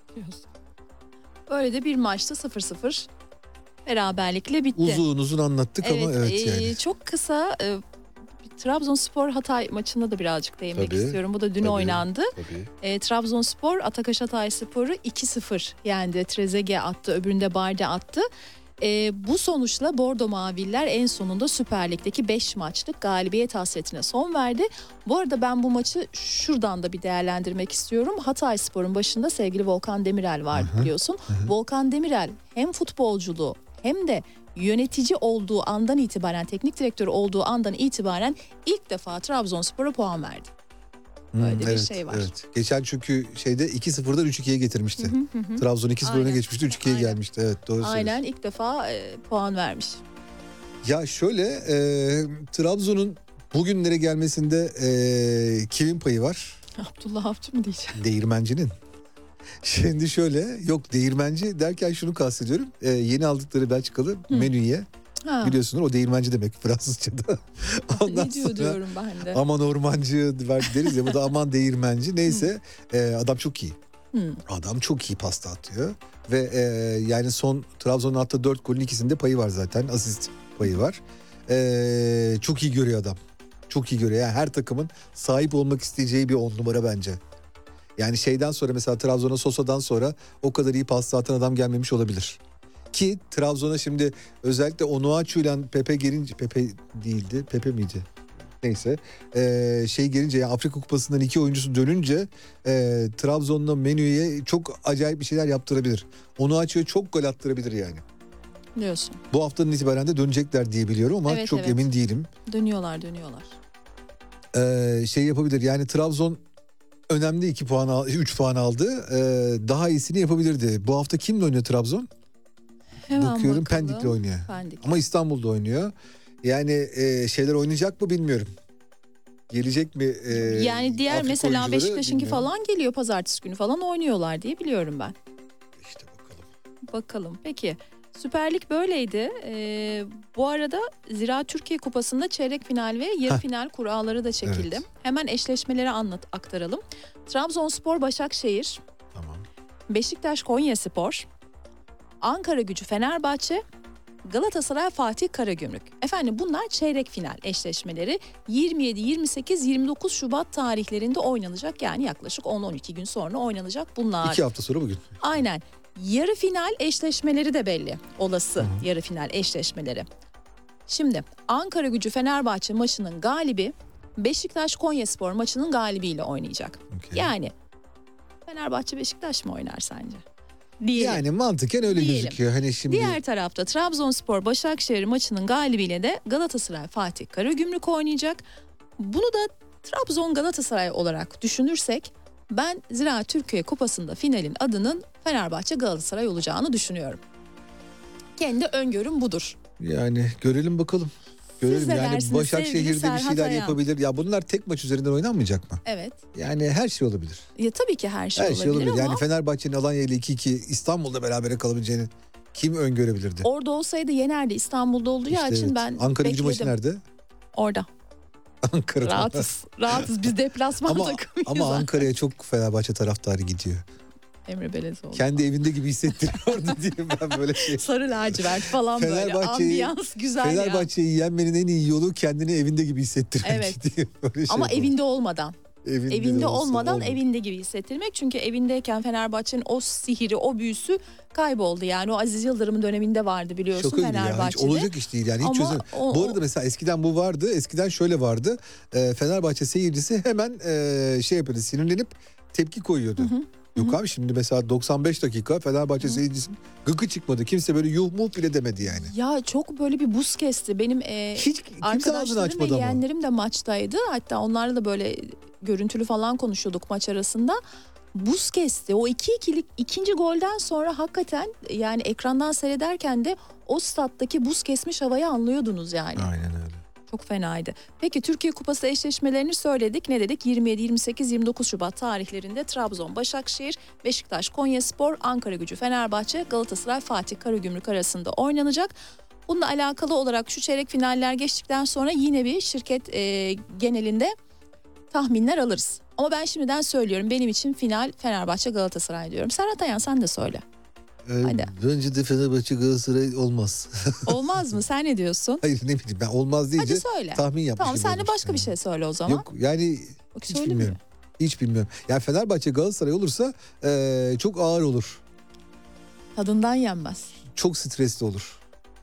Böyle de bir maçta sıfır sıfır beraberlikle bitti. Uzun uzun anlattık evet, ama evet yani. E, çok kısa e, Trabzonspor Hatay maçında da birazcık değinmek tabii, istiyorum. Bu da dün tabii, oynandı. Tabii. E, Trabzonspor Atakaş Hatayspor'u iki sıfır yendi. Trezeguet attı, öbüründe Barde attı. E, bu sonuçla Bordo Maviller en sonunda Süper Lig'deki beş maçlık galibiyet hasretine son verdi. Bu arada ben bu maçı şuradan da bir değerlendirmek istiyorum. Hatayspor'un başında sevgili Volkan Demirel var Hı-hı. biliyorsun. Hı-hı. Volkan Demirel hem futbolculuğu hem de yönetici olduğu andan itibaren, teknik direktör olduğu andan itibaren ilk defa Trabzonspor'a puan verdi. Böyle hmm, bir evet, şey var. Evet. Geçen çünkü şeyde iki sıfırdan üç ikiye getirmişti. Hı hı hı. Trabzon iki sıfır öne geçmişti, üç ikiye gelmişti. Evet, doğru söylüyorsun. Aynen, ilk defa e, puan vermiş. Ya şöyle e, Trabzon'un bugünlere gelmesinde e, kimin payı var? Abdullah Avcı mı diyeceğim? Değirmencinin. Şimdi şöyle, yok değirmenci derken şunu kastediyorum. E, yeni aldıkları Belçikalı Menü'ye Ha. Biliyorsunuz o değirmenci demek Fransızca'da. Ondan ne diyor sonra, diyorum ben de. Aman ormancı deriz ya, bu da aman değirmenci. Neyse e, adam çok iyi. Hmm. Adam çok iyi pasta atıyor. Ve e, yani son Trabzon'un attığı dört golün ikisinde payı var zaten. Asist payı var. E, çok iyi görüyor adam. Çok iyi görüyor. Yani her takımın sahip olmak isteyeceği bir on numara bence. Yani şeyden sonra mesela Trabzon'a Sosa'dan sonra o kadar iyi pasta atan adam gelmemiş olabilir. Ki Trabzon'a şimdi özellikle Onuachu ile Pepe gelince, Pepe değildi, Pepe miydi? Neyse ee, şey gelince, yani Afrika Kupası'ndan iki oyuncusu dönünce e, Trabzon'la Menü'ye çok acayip bir şeyler yaptırabilir. Onuachu'ya çok gol attırabilir yani. Diyorsun. Bu haftanın itibaren de dönecekler diye biliyorum ama evet, çok evet. emin değilim. Dönüyorlar dönüyorlar. Ee, şey yapabilir yani, Trabzon önemli iki puan, üç puan aldı. Ee, daha iyisini yapabilirdi. Bu hafta kimle oynuyor Trabzon? Hemen bakıyorum, bakalım. Pendik'le oynuyor. Pendik. Ama İstanbul'da oynuyor. Yani e, şeyler oynayacak mı bilmiyorum. Gelecek mi? E, yani diğer Afrika mesela Beşiktaş'ınki bilmiyorum. falan geliyor, pazartesi günü falan oynuyorlar diye biliyorum ben. İşte bakalım. Bakalım. Peki Süper Lig böyleydi. Ee, bu arada Zira Türkiye Kupası'nda çeyrek final ve yarı Heh. final kuralları da çekildi. Evet. Hemen eşleşmeleri anlat aktaralım. Trabzonspor Başakşehir, Tamam. Beşiktaş Konyaspor, Ankara Gücü Fenerbahçe, Galatasaray Fatih Karagümrük. Efendim bunlar çeyrek final eşleşmeleri. yirmi yedi, yirmi sekiz, yirmi dokuz Şubat tarihlerinde oynanacak. Yani yaklaşık on on iki gün sonra oynanacak bunlar. İki hafta sonra bugün. Aynen. Yarı final eşleşmeleri de belli. Olası Hı-hı. yarı final eşleşmeleri. Şimdi Ankara Gücü Fenerbahçe maçının galibi Beşiktaş Konyaspor maçının galibiyle oynayacak. Okay. Yani Fenerbahçe Beşiktaş mı oynar sence? Diyelim. Yani mantıken öyle Diyelim. gözüküyor. Hani şimdi Diğer tarafta Trabzonspor Başakşehir maçının galibiyle de Galatasaray Fatih Karagümrük oynayacak. Bunu da Trabzon Galatasaray olarak düşünürsek ben Zira Türkiye Kupası'nda finalin adının Fenerbahçe Galatasaray olacağını düşünüyorum. Kendi öngörüm budur. Yani görelim bakalım. Görelim. Yani Başakşehir'de bir şeyler Ayan. yapabilir. Ya bunlar tek maç üzerinden oynanmayacak mı? Evet. Yani her şey olabilir. Ya tabii ki her şey her olabilir, şey olabilir. ama Yani Fenerbahçe'nin Alanya ile iki iki İstanbul'da berabere kalabileceğini kim öngörebilirdi? Orada olsaydı yenerdi. İstanbul'da olduğu işte için evet. ben Ankara Gücü maçı nerede? Orada. Ankara'da. Rahatız. Rahatız. Biz deplasman ama, takımıyız. Ama Ankara'ya çok Fenerbahçe taraftarı gidiyor. Emre Belezoğlu. Kendi evinde gibi hissettiriyordu diyeyim ben böyle şey. Sarı lacivert falan böyle. Ambiyans güzel ya. Fenerbahçe'yi yenmenin en iyi yolu kendini evinde gibi hissettirmek. Evet. Diye böyle şey ama bu. evinde olmadan. Evinde, evinde olsa, olmadan olmadı. evinde gibi hissettirmek. Çünkü evindeyken Fenerbahçe'nin o sihiri, o büyüsü kayboldu. Yani o Aziz Yıldırım'ın döneminde vardı biliyorsun Şaka Fenerbahçe'de. Ya, hiç olacak iş değil yani. Hiç ama çözüm. o, bu arada mesela eskiden bu vardı. Eskiden şöyle vardı. E, Fenerbahçe seyircisi hemen e, şey yapıyordu, sinirlenip tepki koyuyordu. Hı hı. Yok abi şimdi mesela doksan beş dakika Fenerbahçe Hı. seyircisinin gıkı çıkmadı. Kimse böyle yuh muh bile demedi yani. Ya çok böyle bir buz kesti. Benim e, Hiç arkadaşlarım ve yeğenlerim de maçtaydı. Hatta onlarla da böyle görüntülü falan konuşuyorduk maç arasında. Buz kesti. O iki ikilik ikinci golden sonra hakikaten yani ekrandan seyrederken de o stat'taki buz kesmiş havayı anlıyordunuz yani. Aynen öyle. Çok fenaydı. Peki Türkiye Kupası eşleşmelerini söyledik. Ne dedik? yirmi yedi, yirmi sekiz, yirmi dokuz Şubat tarihlerinde Trabzon, Başakşehir, Beşiktaş, Konyaspor, Ankara Gücü, Fenerbahçe, Galatasaray, Fatih Karagümrük arasında oynanacak. Bununla alakalı olarak şu çeyrek finaller geçtikten sonra yine bir şirket e, genelinde tahminler alırız. Ama ben şimdiden söylüyorum. Benim için final Fenerbahçe, Galatasaray diyorum. Serhat Ayan sen de söyle. Ee, bence de Fenerbahçe Galatasaray olmaz. Olmaz mı? Sen ne diyorsun? Hayır ne bileyim ben olmaz deyince tahmin yapmışım. Tamam sen de başka yani. bir şey söyle o zaman. Yok yani Bak, hiç bilmiyorum. Mi? Hiç bilmiyorum. Yani Fenerbahçe Galatasaray olursa e, çok ağır olur. Tadından yenmez. Çok stresli olur.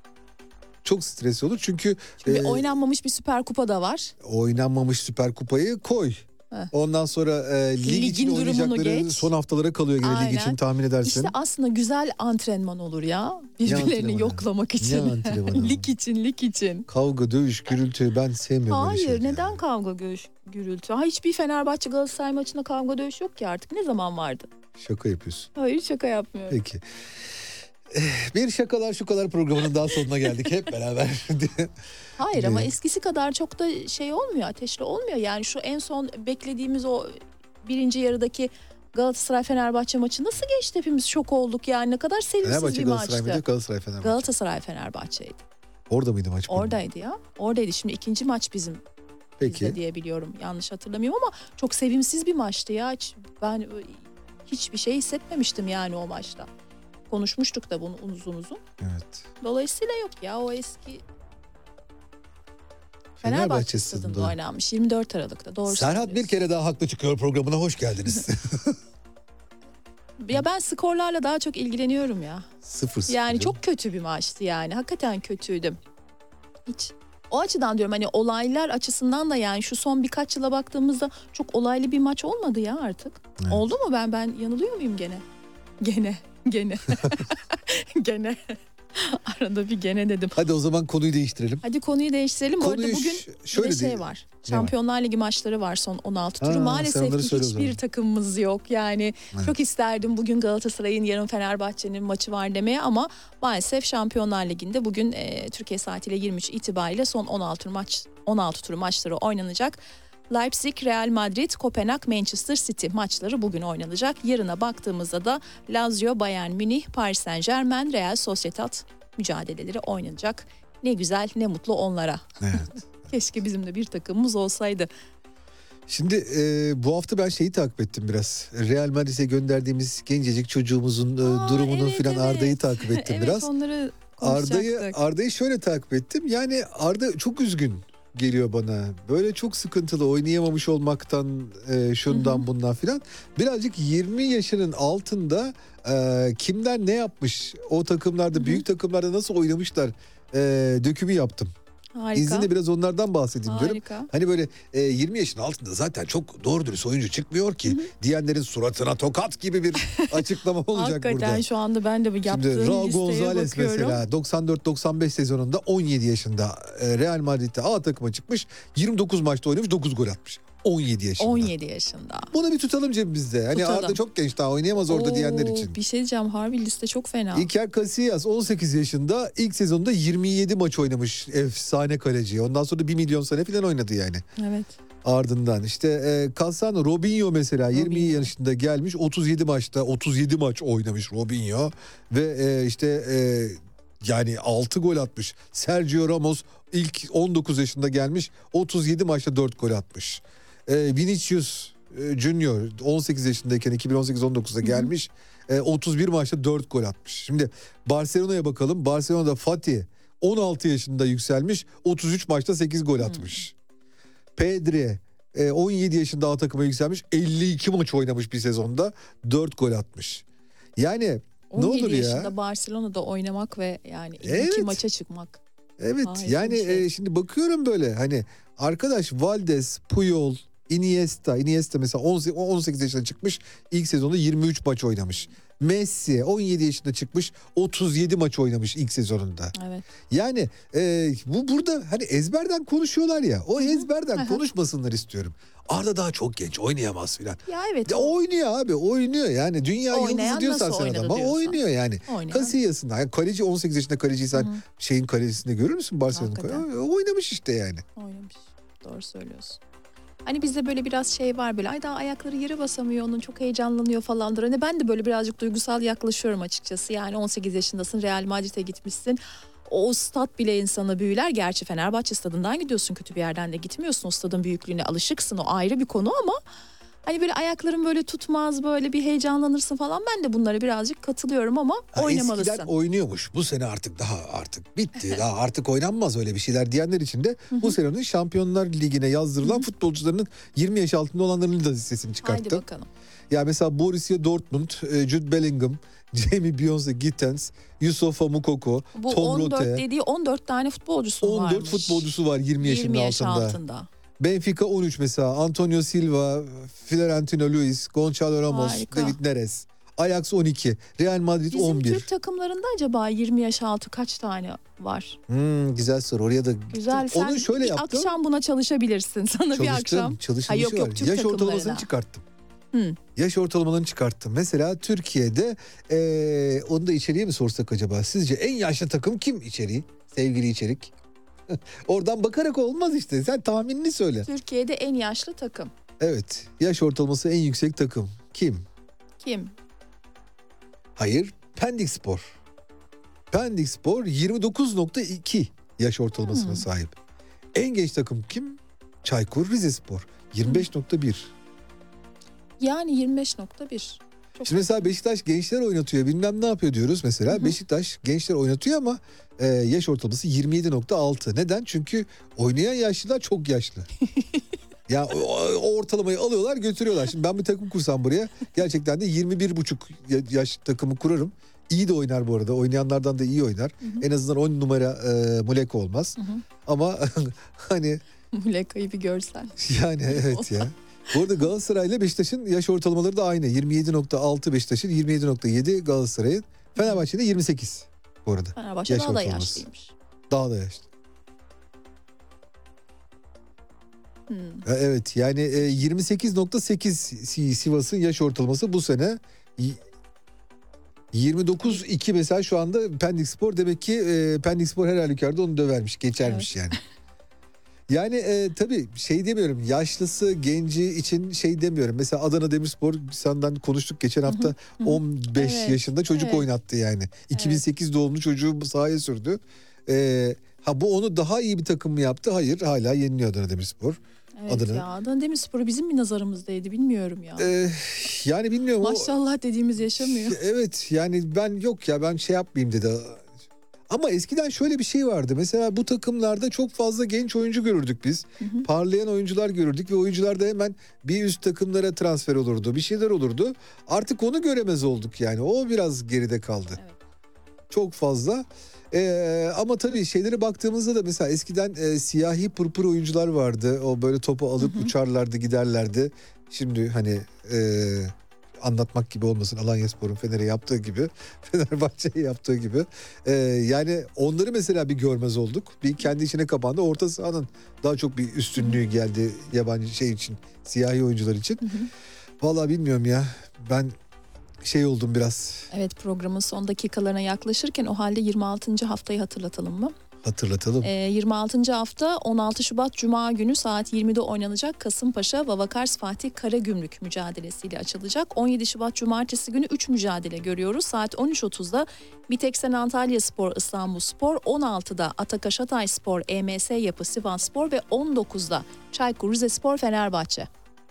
Çok stresli olur çünkü... Çünkü e, oynanmamış bir Süper Kupa da var. Oynanmamış Süper Kupayı koy. Heh. Ondan sonra e, lig Ligin için oynayacakları son haftalara kalıyor gene lig için tahmin edersin. İşte aslında güzel antrenman olur ya. Birbirlerini yoklamak için. lig için, lig için. Kavga, dövüş, gürültü ben sevmiyorum Hayır, öyle şeyleri. Neden kavga, dövüş, gürültü? Ha, hiçbir Fenerbahçe Galatasaray maçında kavga, dövüş yok ki artık. Ne zaman vardı? Şaka yapıyorsun. Hayır, şaka yapmıyorum. Peki. Bir şakalar şu kadar programının daha sonuna geldik hep beraber. Hayır ama eskisi kadar çok da şey olmuyor, ateşli olmuyor. Yani şu en son beklediğimiz o birinci yarıdaki Galatasaray Fenerbahçe maçı nasıl geçti? Hepimiz şok olduk yani. Ne kadar sevimsiz bir maçtı. Galatasaray mıydı? Galatasaray Fenerbahçe. Galatasaray Fenerbahçe'ydi. Orada mıydı maç? Oradaydı ya. Oradaydı. Şimdi ikinci maç bizim. Peki. Bizde diye biliyorum. Yanlış hatırlamıyorum ama çok sevimsiz bir maçtı ya. Hiç, ben hiçbir şey hissetmemiştim yani o maçta. Konuşmuştuk da bunu uzun uzun. Evet. Dolayısıyla yok ya o eski Fenerbahçe, Fenerbahçe stadında oynanmış yirmi dört Aralık'ta. Doğru Serhat bir kere daha haklı çıkıyor programına hoş geldiniz. Ya ben skorlarla daha çok ilgileniyorum ya. Sıfır sıfır. Yani çok kötü bir maçtı yani. Hakikaten kötüydü. Hiç. O açıdan diyorum hani olaylar açısından da yani şu son birkaç yıla baktığımızda çok olaylı bir maç olmadı ya artık. Evet. Oldu mu ben ben yanılıyor muyum gene? Gene. Gene. Gene. Arada bir gene dedim. Hadi o zaman konuyu değiştirelim. Hadi konuyu değiştirelim. Konuyu Bu arada bugün şöyle bir de şey değil. var. Şampiyonlar Ligi maçları var son on altı turu. Ha, maalesef ki hiçbir takımımız yok. Yani evet. Çok isterdim bugün Galatasaray'ın yarın Fenerbahçe'nin maçı var demeye ama maalesef Şampiyonlar Ligi'nde bugün e, Türkiye saatiyle yirmi üç itibariyle son on altı maç on altı turu maçları oynanacak. Leipzig, Real Madrid, Kopenhag, Manchester City maçları bugün oynanacak. Yarına baktığımızda da Lazio, Bayern Münih, Paris Saint-Germain, Real Sociedad mücadeleleri oynanacak. Ne güzel, ne mutlu onlara. Evet. Keşke bizim de bir takımımız olsaydı. Şimdi e, bu hafta ben şeyi takip ettim biraz. Real Madrid'e gönderdiğimiz gencecik çocuğumuzun Aa, durumunu evet, filan evet. Arda'yı takip ettim evet, biraz. Onları Arda'yı Arda'yı şöyle takip ettim. Yani Arda çok üzgün geliyor bana. Böyle çok sıkıntılı oynayamamış olmaktan e, şundan Hı-hı. bundan filan. Birazcık yirmi yaşının altında e, kimler ne yapmış o takımlarda Hı-hı. büyük takımlarda nasıl oynamışlar e, dökümü yaptım. Harika. İzninle biraz onlardan bahsedeyim Harika. diyorum. Hani böyle e, yirmi yaşın altında zaten çok doğru dürüst oyuncu çıkmıyor ki. Hı-hı. Diyenlerin suratına tokat gibi bir açıklama olacak Hakikaten burada. Hakikaten şu anda ben de bir yaptığım Şimdi Raul listeye Gonzalez bakıyorum. mesela doksan dört doksan beş sezonunda on yedi yaşında e, Real Madrid'de A takıma çıkmış. yirmi dokuz maçta oynamış, dokuz gol atmış. on yedi yaşında. on yedi yaşında. Bunu bir tutalım cebimizde. Hani tutalım. Arda çok genç daha oynayamaz orada Oo, diyenler için. Bir şey diyeceğim, harbi liste çok fena. İlker Casillas on sekiz yaşında ilk sezonda yirmi yedi maç oynamış, efsane kaleci. Ondan sonra da bir milyon sene falan oynadı yani. Evet. Ardından işte e, Cassano, Robinho mesela Robinho. yirmi yaşında gelmiş, otuz yedi maçta otuz yedi maç oynamış Robinho ve e, işte e, yani altı gol atmış. Sergio Ramos ilk on dokuz yaşında gelmiş, otuz yedi maçta dört gol atmış. E, Vinicius e, Junior on sekiz yaşındayken iki bin on sekiz on dokuzda gelmiş, e, otuz bir maçta dört gol atmış. Şimdi Barcelona'ya bakalım. Barcelona'da Fatih on altı yaşında yükselmiş, otuz üç maçta sekiz gol atmış. Hmm. Pedri on yedi yaşında A takıma yükselmiş, elli iki maç oynamış bir sezonda, dört gol atmış. Yani ne olur ya? on yedi yaşında Barcelona'da oynamak ve yani elli iki evet. maça çıkmak. Evet. Harika yani şey. e, şimdi bakıyorum böyle hani arkadaş Valdes, Puyol, Iniesta, Iniesta mesela on sekiz yaşında çıkmış, ilk sezonda yirmi üç maç oynamış. Messi on yedi yaşında çıkmış, otuz yedi maç oynamış ilk sezonunda. Evet. Yani e, bu burada hani ezberden konuşuyorlar ya, o ezberden konuşmasınlar istiyorum. Arda daha çok genç, oynayamaz filan. Ya evet. Ya oynuyor abi, oynuyor yani, dünya oynayan yıldızı diyorsan sen adama oynuyor yani. Casillas'ın yani kaleci, on sekiz yaşında kaleciysen Hı-hı. şeyin kalecisinde görür müsün Barcelona'nın? Oynamış işte yani. Oynamış. Doğru söylüyorsun. Hani bizde böyle biraz şey var, böyle ay daha ayakları yere basamıyor, onun çok heyecanlanıyor falandır. Hani ben de böyle birazcık duygusal yaklaşıyorum açıkçası. Yani on sekiz yaşındasın, Real Madrid'e gitmişsin. O stat bile insanı büyüler. Gerçi Fenerbahçe stadından gidiyorsun, kötü bir yerden de gitmiyorsun. O stadın büyüklüğüne alışıksın, o ayrı bir konu ama hani böyle ayakların böyle tutmaz, böyle bir heyecanlanırsın falan. Ben de bunlara birazcık katılıyorum ama ha, oynamalısın. Eskiden oynuyormuş, bu sene artık daha artık bitti. Daha artık oynanmaz öyle bir şeyler diyenler için de bu senenin Şampiyonlar Ligi'ne yazdırılan futbolcularının yirmi yaş altında olanlarının da listesini çıkarttı. Haydi bakalım. Ya mesela Borussia Dortmund, Jude Bellingham, Jamie Beyonce Gittens, Yusufa Moukoko, bu Tom on dört Rote. dediği on dört tane futbolcusu on dört varmış. futbolcusu var yirmi yaşının yirmi yaş altında. altında. Benfica on üç mesela, Antonio Silva, Florentino Luis, Gonçalo Ramos, Harika. David Neres. Ajax on iki, Real Madrid Bizim on bir. Bizim Türk takımlarında acaba yirmi yaş altı kaç tane var? Hmm, güzel soru. Oraya da güzel. Sen Onu şöyle bir yaptım. Akşam buna çalışabilirsin. Sana Çalıştım, bir akşam. Çalıştım. Ha, yok yok Türk Yaş ortalamasını çıkarttım. Hmm. Yaş ortalamalarını çıkarttım. Mesela Türkiye'de ee, onu da içeriye mi sorsak acaba? Sizce en yaşlı takım kim içeriği? Sevgili içerik. Oradan bakarak olmaz işte. Sen tahminini söyle. Türkiye'de en yaşlı takım. Evet. Yaş ortalaması en yüksek takım. Kim? Kim? Hayır. Pendikspor. Pendikspor yirmi dokuz nokta iki yaş ortalamasına hmm. sahip. En genç takım kim? Çaykur Rizespor. yirmi beş nokta bir. Yani yirmi beş nokta bir. Çok Şimdi mesela Beşiktaş gençler oynatıyor, bilmem ne yapıyor diyoruz mesela. Hı hı. Beşiktaş gençler oynatıyor ama e, yaş ortalaması yirmi yedi nokta altı. Neden? Çünkü oynayan yaşlılar çok yaşlı. Ya o, o ortalamayı alıyorlar, götürüyorlar. Şimdi ben bir takım kursam buraya gerçekten de yirmi bir buçuk yaş takımı kurarım. İyi de oynar bu arada. Oynayanlardan da iyi oynar. Hı hı. En azından on numara e, Muleka olmaz. Hı hı. Ama hani Muleka'yı bir görsen. Yani evet ya. Bu arada Galatasaray ile Beşiktaş'ın yaş ortalamaları da aynı. yirmi yedi nokta altı Beşiktaş'ın, yirmi yedi nokta yedi Galatasaray'ın. Fenerbahçe'de yirmi sekiz bu arada. Fenerbahçe yaş daha ortalaması. Da yaşlıymış. Daha da yaşlı. Hmm. Evet yani yirmi sekiz nokta sekiz Sivas'ın yaş ortalaması bu sene. yirmi dokuz iki mesela şu anda Pendikspor, demek ki Pendikspor her halükarda onu dövermiş, geçermiş evet. yani. Yani e, tabii şey demiyorum, yaşlısı genci için şey demiyorum. Mesela Adana Demirspor, senden konuştuk geçen hafta, on beş evet, yaşında çocuk evet. oynattı yani. iki bin sekiz evet. doğumlu çocuğu sahaya sürdü. E, ha bu onu daha iyi bir takım mı yaptı? Hayır, hala yeniliyor Adana Demirspor. Evet Adana. ya Adana Demirspor'u bizim mi nazarımızdaydı bilmiyorum ya. Ee, yani bilmiyorum. Maşallah o, dediğimiz yaşamıyor. Evet yani ben yok ya ben şey yapmayayım dedi. Ama eskiden şöyle bir şey vardı. Mesela bu takımlarda çok fazla genç oyuncu görürdük biz. Hı hı. Parlayan oyuncular görürdük ve oyuncular da hemen bir üst takımlara transfer olurdu. Bir şeyler olurdu. Artık onu göremez olduk yani. O biraz geride kaldı. Evet. Çok fazla. Ee, ama tabii şeylere baktığımızda da mesela eskiden e, siyahi pırpır oyuncular vardı. O böyle topu alıp hı hı. uçarlardı, giderlerdi. Şimdi hani e, anlatmak gibi olmasın, Alanyaspor'un Fener'e yaptığı gibi, Fenerbahçe'ye yaptığı gibi. Ee, yani onları mesela bir görmez olduk. Bir kendi içine kapandı. Orta sahanın daha çok bir üstünlüğü geldi yabancı şey için, siyahi oyuncular için. Hı hı. Vallahi bilmiyorum ya. Ben şey oldum biraz. Evet, programın son dakikalarına yaklaşırken o halde yirmi altıncı haftayı hatırlatalım mı? Hatırlatalım. Ee, yirmi altıncı hafta on altı Şubat Cuma günü saat yirmide oynanacak Kasımpaşa Vavakars Fatih Karagümrük mücadelesiyle açılacak. on yedi Şubat Cumartesi günü üç mücadele görüyoruz. Saat on üç otuzda Biteksen Antalyaspor İstanbulspor, on altıda Atakaş Hatayspor E M S Yapı Sivasspor ve on dokuzda Çaykur Rizespor Fenerbahçe.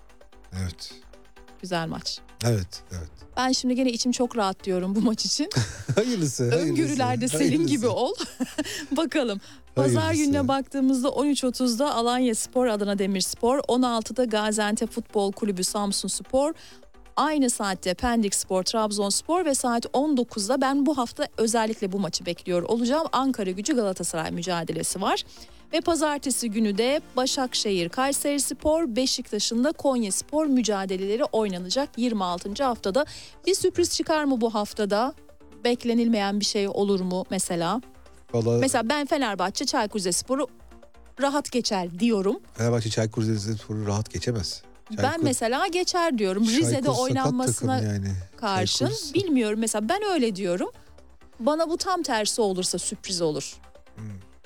Evet. Güzel maç. Evet, evet. Ben şimdi gene içim çok rahat diyorum bu maç için. Hayırlısı. Öngörülerde senin hayırlısı. Gibi ol. Bakalım. Pazar hayırlısı. Gününe baktığımızda on üç otuzda Alanyaspor Adana Demirspor, on altıda Gaziantep Futbol Kulübü Samsunspor, aynı saatte Pendikspor Trabzonspor ve saat on dokuzda ben bu hafta özellikle bu maçı bekliyor olacağım. Ankaragücü Galatasaray mücadelesi var. Ve pazartesi günü de Başakşehir Kayserispor, Beşiktaş'ın da Konyaspor mücadeleleri oynanacak yirmi altıncı haftada. Bir sürpriz çıkar mı bu haftada? Beklenilmeyen bir şey olur mu mesela? Vallahi... Mesela ben Fenerbahçe Çaykur Rizespor'u rahat geçer diyorum. Fenerbahçe Çaykur Rizespor'u rahat geçemez. Çaykur... Ben mesela geçer diyorum. Çaykur Rize'de oynanmasına yani. Karşın Çaykur... bilmiyorum, mesela ben öyle diyorum. Bana bu tam tersi olursa sürpriz olur. Hmm.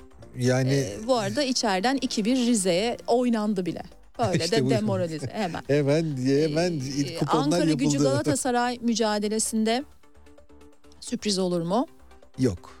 Yani ee, bu arada içeriden iki bir Rize'ye oynandı bile. Böyle işte de demoralize hemen. hemen hemen ee, Ankara Gücü Galatasaray mücadelesinde sürpriz olur mu? Yok.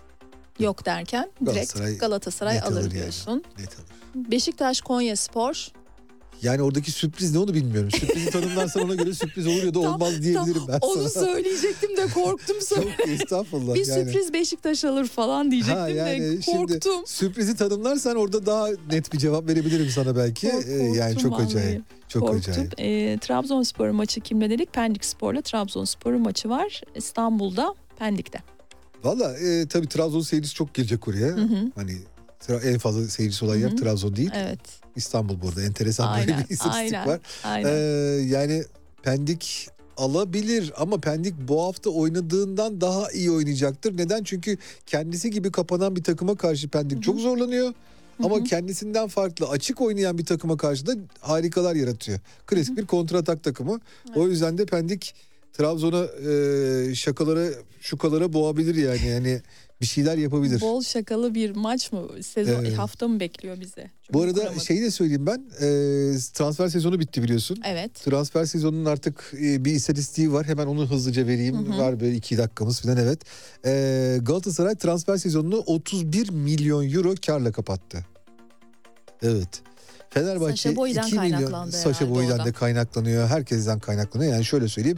Yok derken direkt Galatasaray, Galatasaray alır, alır diyorsun. Yani. Net alır. Beşiktaş Konyaspor. Yani oradaki sürpriz ne onu bilmiyorum. Sürprizi tanımlarsan ona göre sürpriz olur ya da tam, olmaz diyebilirim tam, ben sana. Onu söyleyecektim de korktum söyle. Yok estağfurullah. Bir yani. Sürpriz Beşiktaş alır falan diyecektim ha, yani de korktum. Şimdi sürprizi tanımlarsan orada daha net bir cevap verebilirim sana belki. Kork, ee, yani çok vallahi. Acayip. Çok korktum. Acayip. E, Trabzonspor maçı kimle dedik? Pendikspor'la Trabzonspor'un maçı var. İstanbul'da, Pendik'te. Valla e, tabii Trabzon seyircisi çok gelecek oraya. Hı hı. Hani en fazla seyircisi olan yer Hı-hı. Trabzon değil. Evet. İstanbul burada. Enteresan aynen, böyle bir istatistik aynen, var. Aynen. Ee, yani Pendik alabilir ama Pendik bu hafta oynadığından daha iyi oynayacaktır. Neden? Çünkü kendisi gibi kapanan bir takıma karşı Pendik Hı-hı. çok zorlanıyor. Hı-hı. Ama kendisinden farklı açık oynayan bir takıma karşı da harikalar yaratıyor. Klasik Hı-hı. bir kontratak takımı. Evet. O yüzden de Pendik Trabzon'a e, şakalara şukalara boğabilir yani. Yani bir şeyler yapabilir. Bol şakalı bir maç mı? Sezon evet. Hafta mı bekliyor bizi? Bu arada kuramadım. Şeyi de söyleyeyim ben. E, transfer sezonu bitti biliyorsun. Evet. Transfer sezonunun artık e, bir istatistiği var. Hemen onu hızlıca vereyim. Hı hı. Var böyle iki dakikamız falan evet. E, Galatasaray transfer sezonunu otuz bir milyon euro karla kapattı. Evet. Fenerbahçe Saşa Boy'dan iki milyon. Saşa Boy'dan da kaynaklanıyor. Herkesten kaynaklanıyor. Yani şöyle söyleyeyim.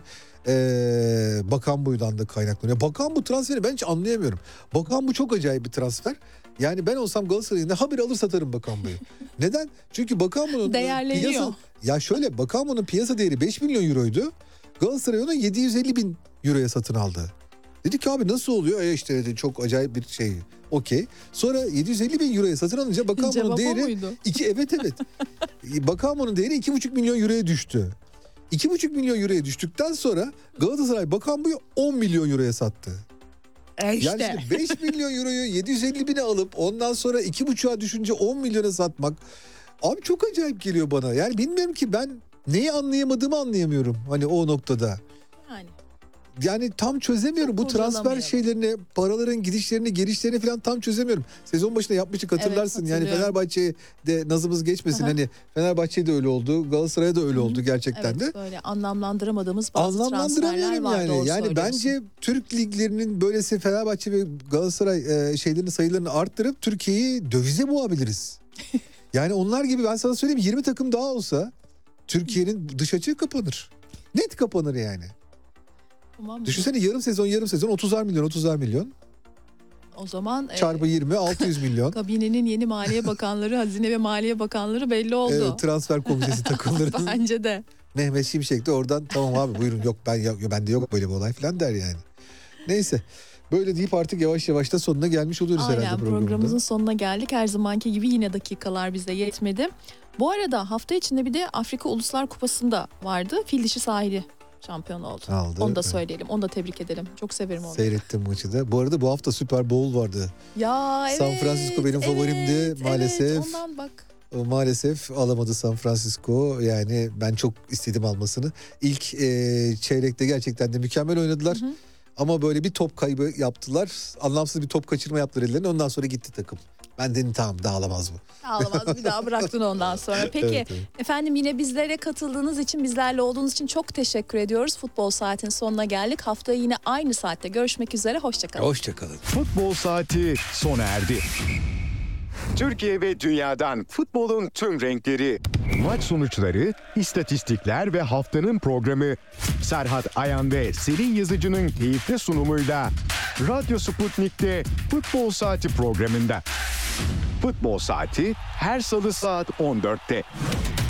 Ee, Bakan Boy'dan da kaynaklanıyor. Bakan bu transferi ben hiç anlayamıyorum. Bakan bu çok acayip bir transfer. Yani ben olsam Galatasaray'ın haberi alır satarım Bakan Boy'u. Neden? Çünkü Bakan bunun piyasa... Ya şöyle Bakan bunun piyasa değeri beş milyon euroydu. Galatasaray onu yedi yüz elli bin euroya satın aldı. Dedik ki abi nasıl oluyor? E işte dedi, çok acayip bir şey. Okey. Sonra yedi yüz elli bin euroya satın alınca Bakan bunun değeri... iki evet evet. Bakan bunun değeri iki buçuk milyon euroya düştü. iki buçuk milyon euroya düştükten sonra Galatasaray Bakan Boy'u on milyon euroya sattı. E işte. Yani işte beş milyon euroyu yedi yüz elli bine alıp ondan sonra iki buçuğa düşünce on milyona satmak abi çok acayip geliyor bana. Yani bilmiyorum ki ben neyi anlayamadığımı anlayamıyorum hani o noktada. Yani. Yani tam çözemiyorum bu transfer şeylerini, paraların gidişlerini, gelişlerini falan tam çözemiyorum. Sezon başında yapmıştık hatırlarsın. Evet, yani Fenerbahçe'de nazımız geçmesin. Aha. Hani Fenerbahçe'de öyle oldu, Galatasaray'da da öyle oldu gerçekten evet, de. Böyle anlamlandıramadığımız bazı transferler var. Yani. Yani bence Türk liglerinin böylesi Fenerbahçe ve Galatasaray e, şeylerini sayılarını arttırıp Türkiye'yi dövize boğabiliriz. Yani onlar gibi ben sana söyleyeyim yirmi takım daha olsa Türkiye'nin dış açığı kapanır. Net kapanır yani. Tamam. Düşünsene yarım sezon yarım sezon otuzar milyon otuzar milyon. O zaman çarpı e, yirmi altı yüz milyon. Kabinenin yeni Maliye Bakanları, Hazine ve Maliye Bakanları belli oldu. Evet, transfer komitesi takımları. Bence de. Mehmet Şimşek de oradan tamam abi buyurun yok ben yok bende yok böyle bir olay falan der yani. Neyse. Böyle deyip artık yavaş yavaş da sonuna gelmiş oluyoruz aynen, herhalde programda. Programımızın sonuna geldik. Her zamanki gibi yine dakikalar bize yetmedi. Bu arada hafta içinde bir de Afrika Uluslar Kupası'nda vardı. Fil dişi sahili şampiyon oldu. Aldı, onu da söyleyelim. Onu da tebrik edelim. Çok severim onu. Seyrettim maçı da. Bu arada bu hafta Super Bowl vardı. Ya evet. San Francisco benim evet, favorimdi maalesef. Evet, ondan bak. Maalesef alamadı San Francisco. Yani ben çok istedim almasını. İlk e, çeyrekte gerçekten de mükemmel oynadılar. Hı hı. Ama böyle bir top kaybı yaptılar. Anlamsız bir top kaçırma yaptılar ellerine. Ondan sonra gitti takım. Ben dedim tamam dağılamaz bu. Dağılamaz bir daha bıraktın ondan sonra. Peki evet, evet. Efendim yine bizlere katıldığınız için, bizlerle olduğunuz için çok teşekkür ediyoruz. Futbol Saat'in sonuna geldik. Haftaya yine aynı saatte görüşmek üzere. Hoşçakalın. Hoşçakalın. Futbol Saati sona erdi. Türkiye ve dünyadan futbolun tüm renkleri, maç sonuçları, istatistikler ve haftanın programı Serhat Ayan ve Selin Yazıcı'nın keyifli sunumuyla Radyo Sputnik'te Futbol Saati programında. Futbol Saati her salı saat on dörtte.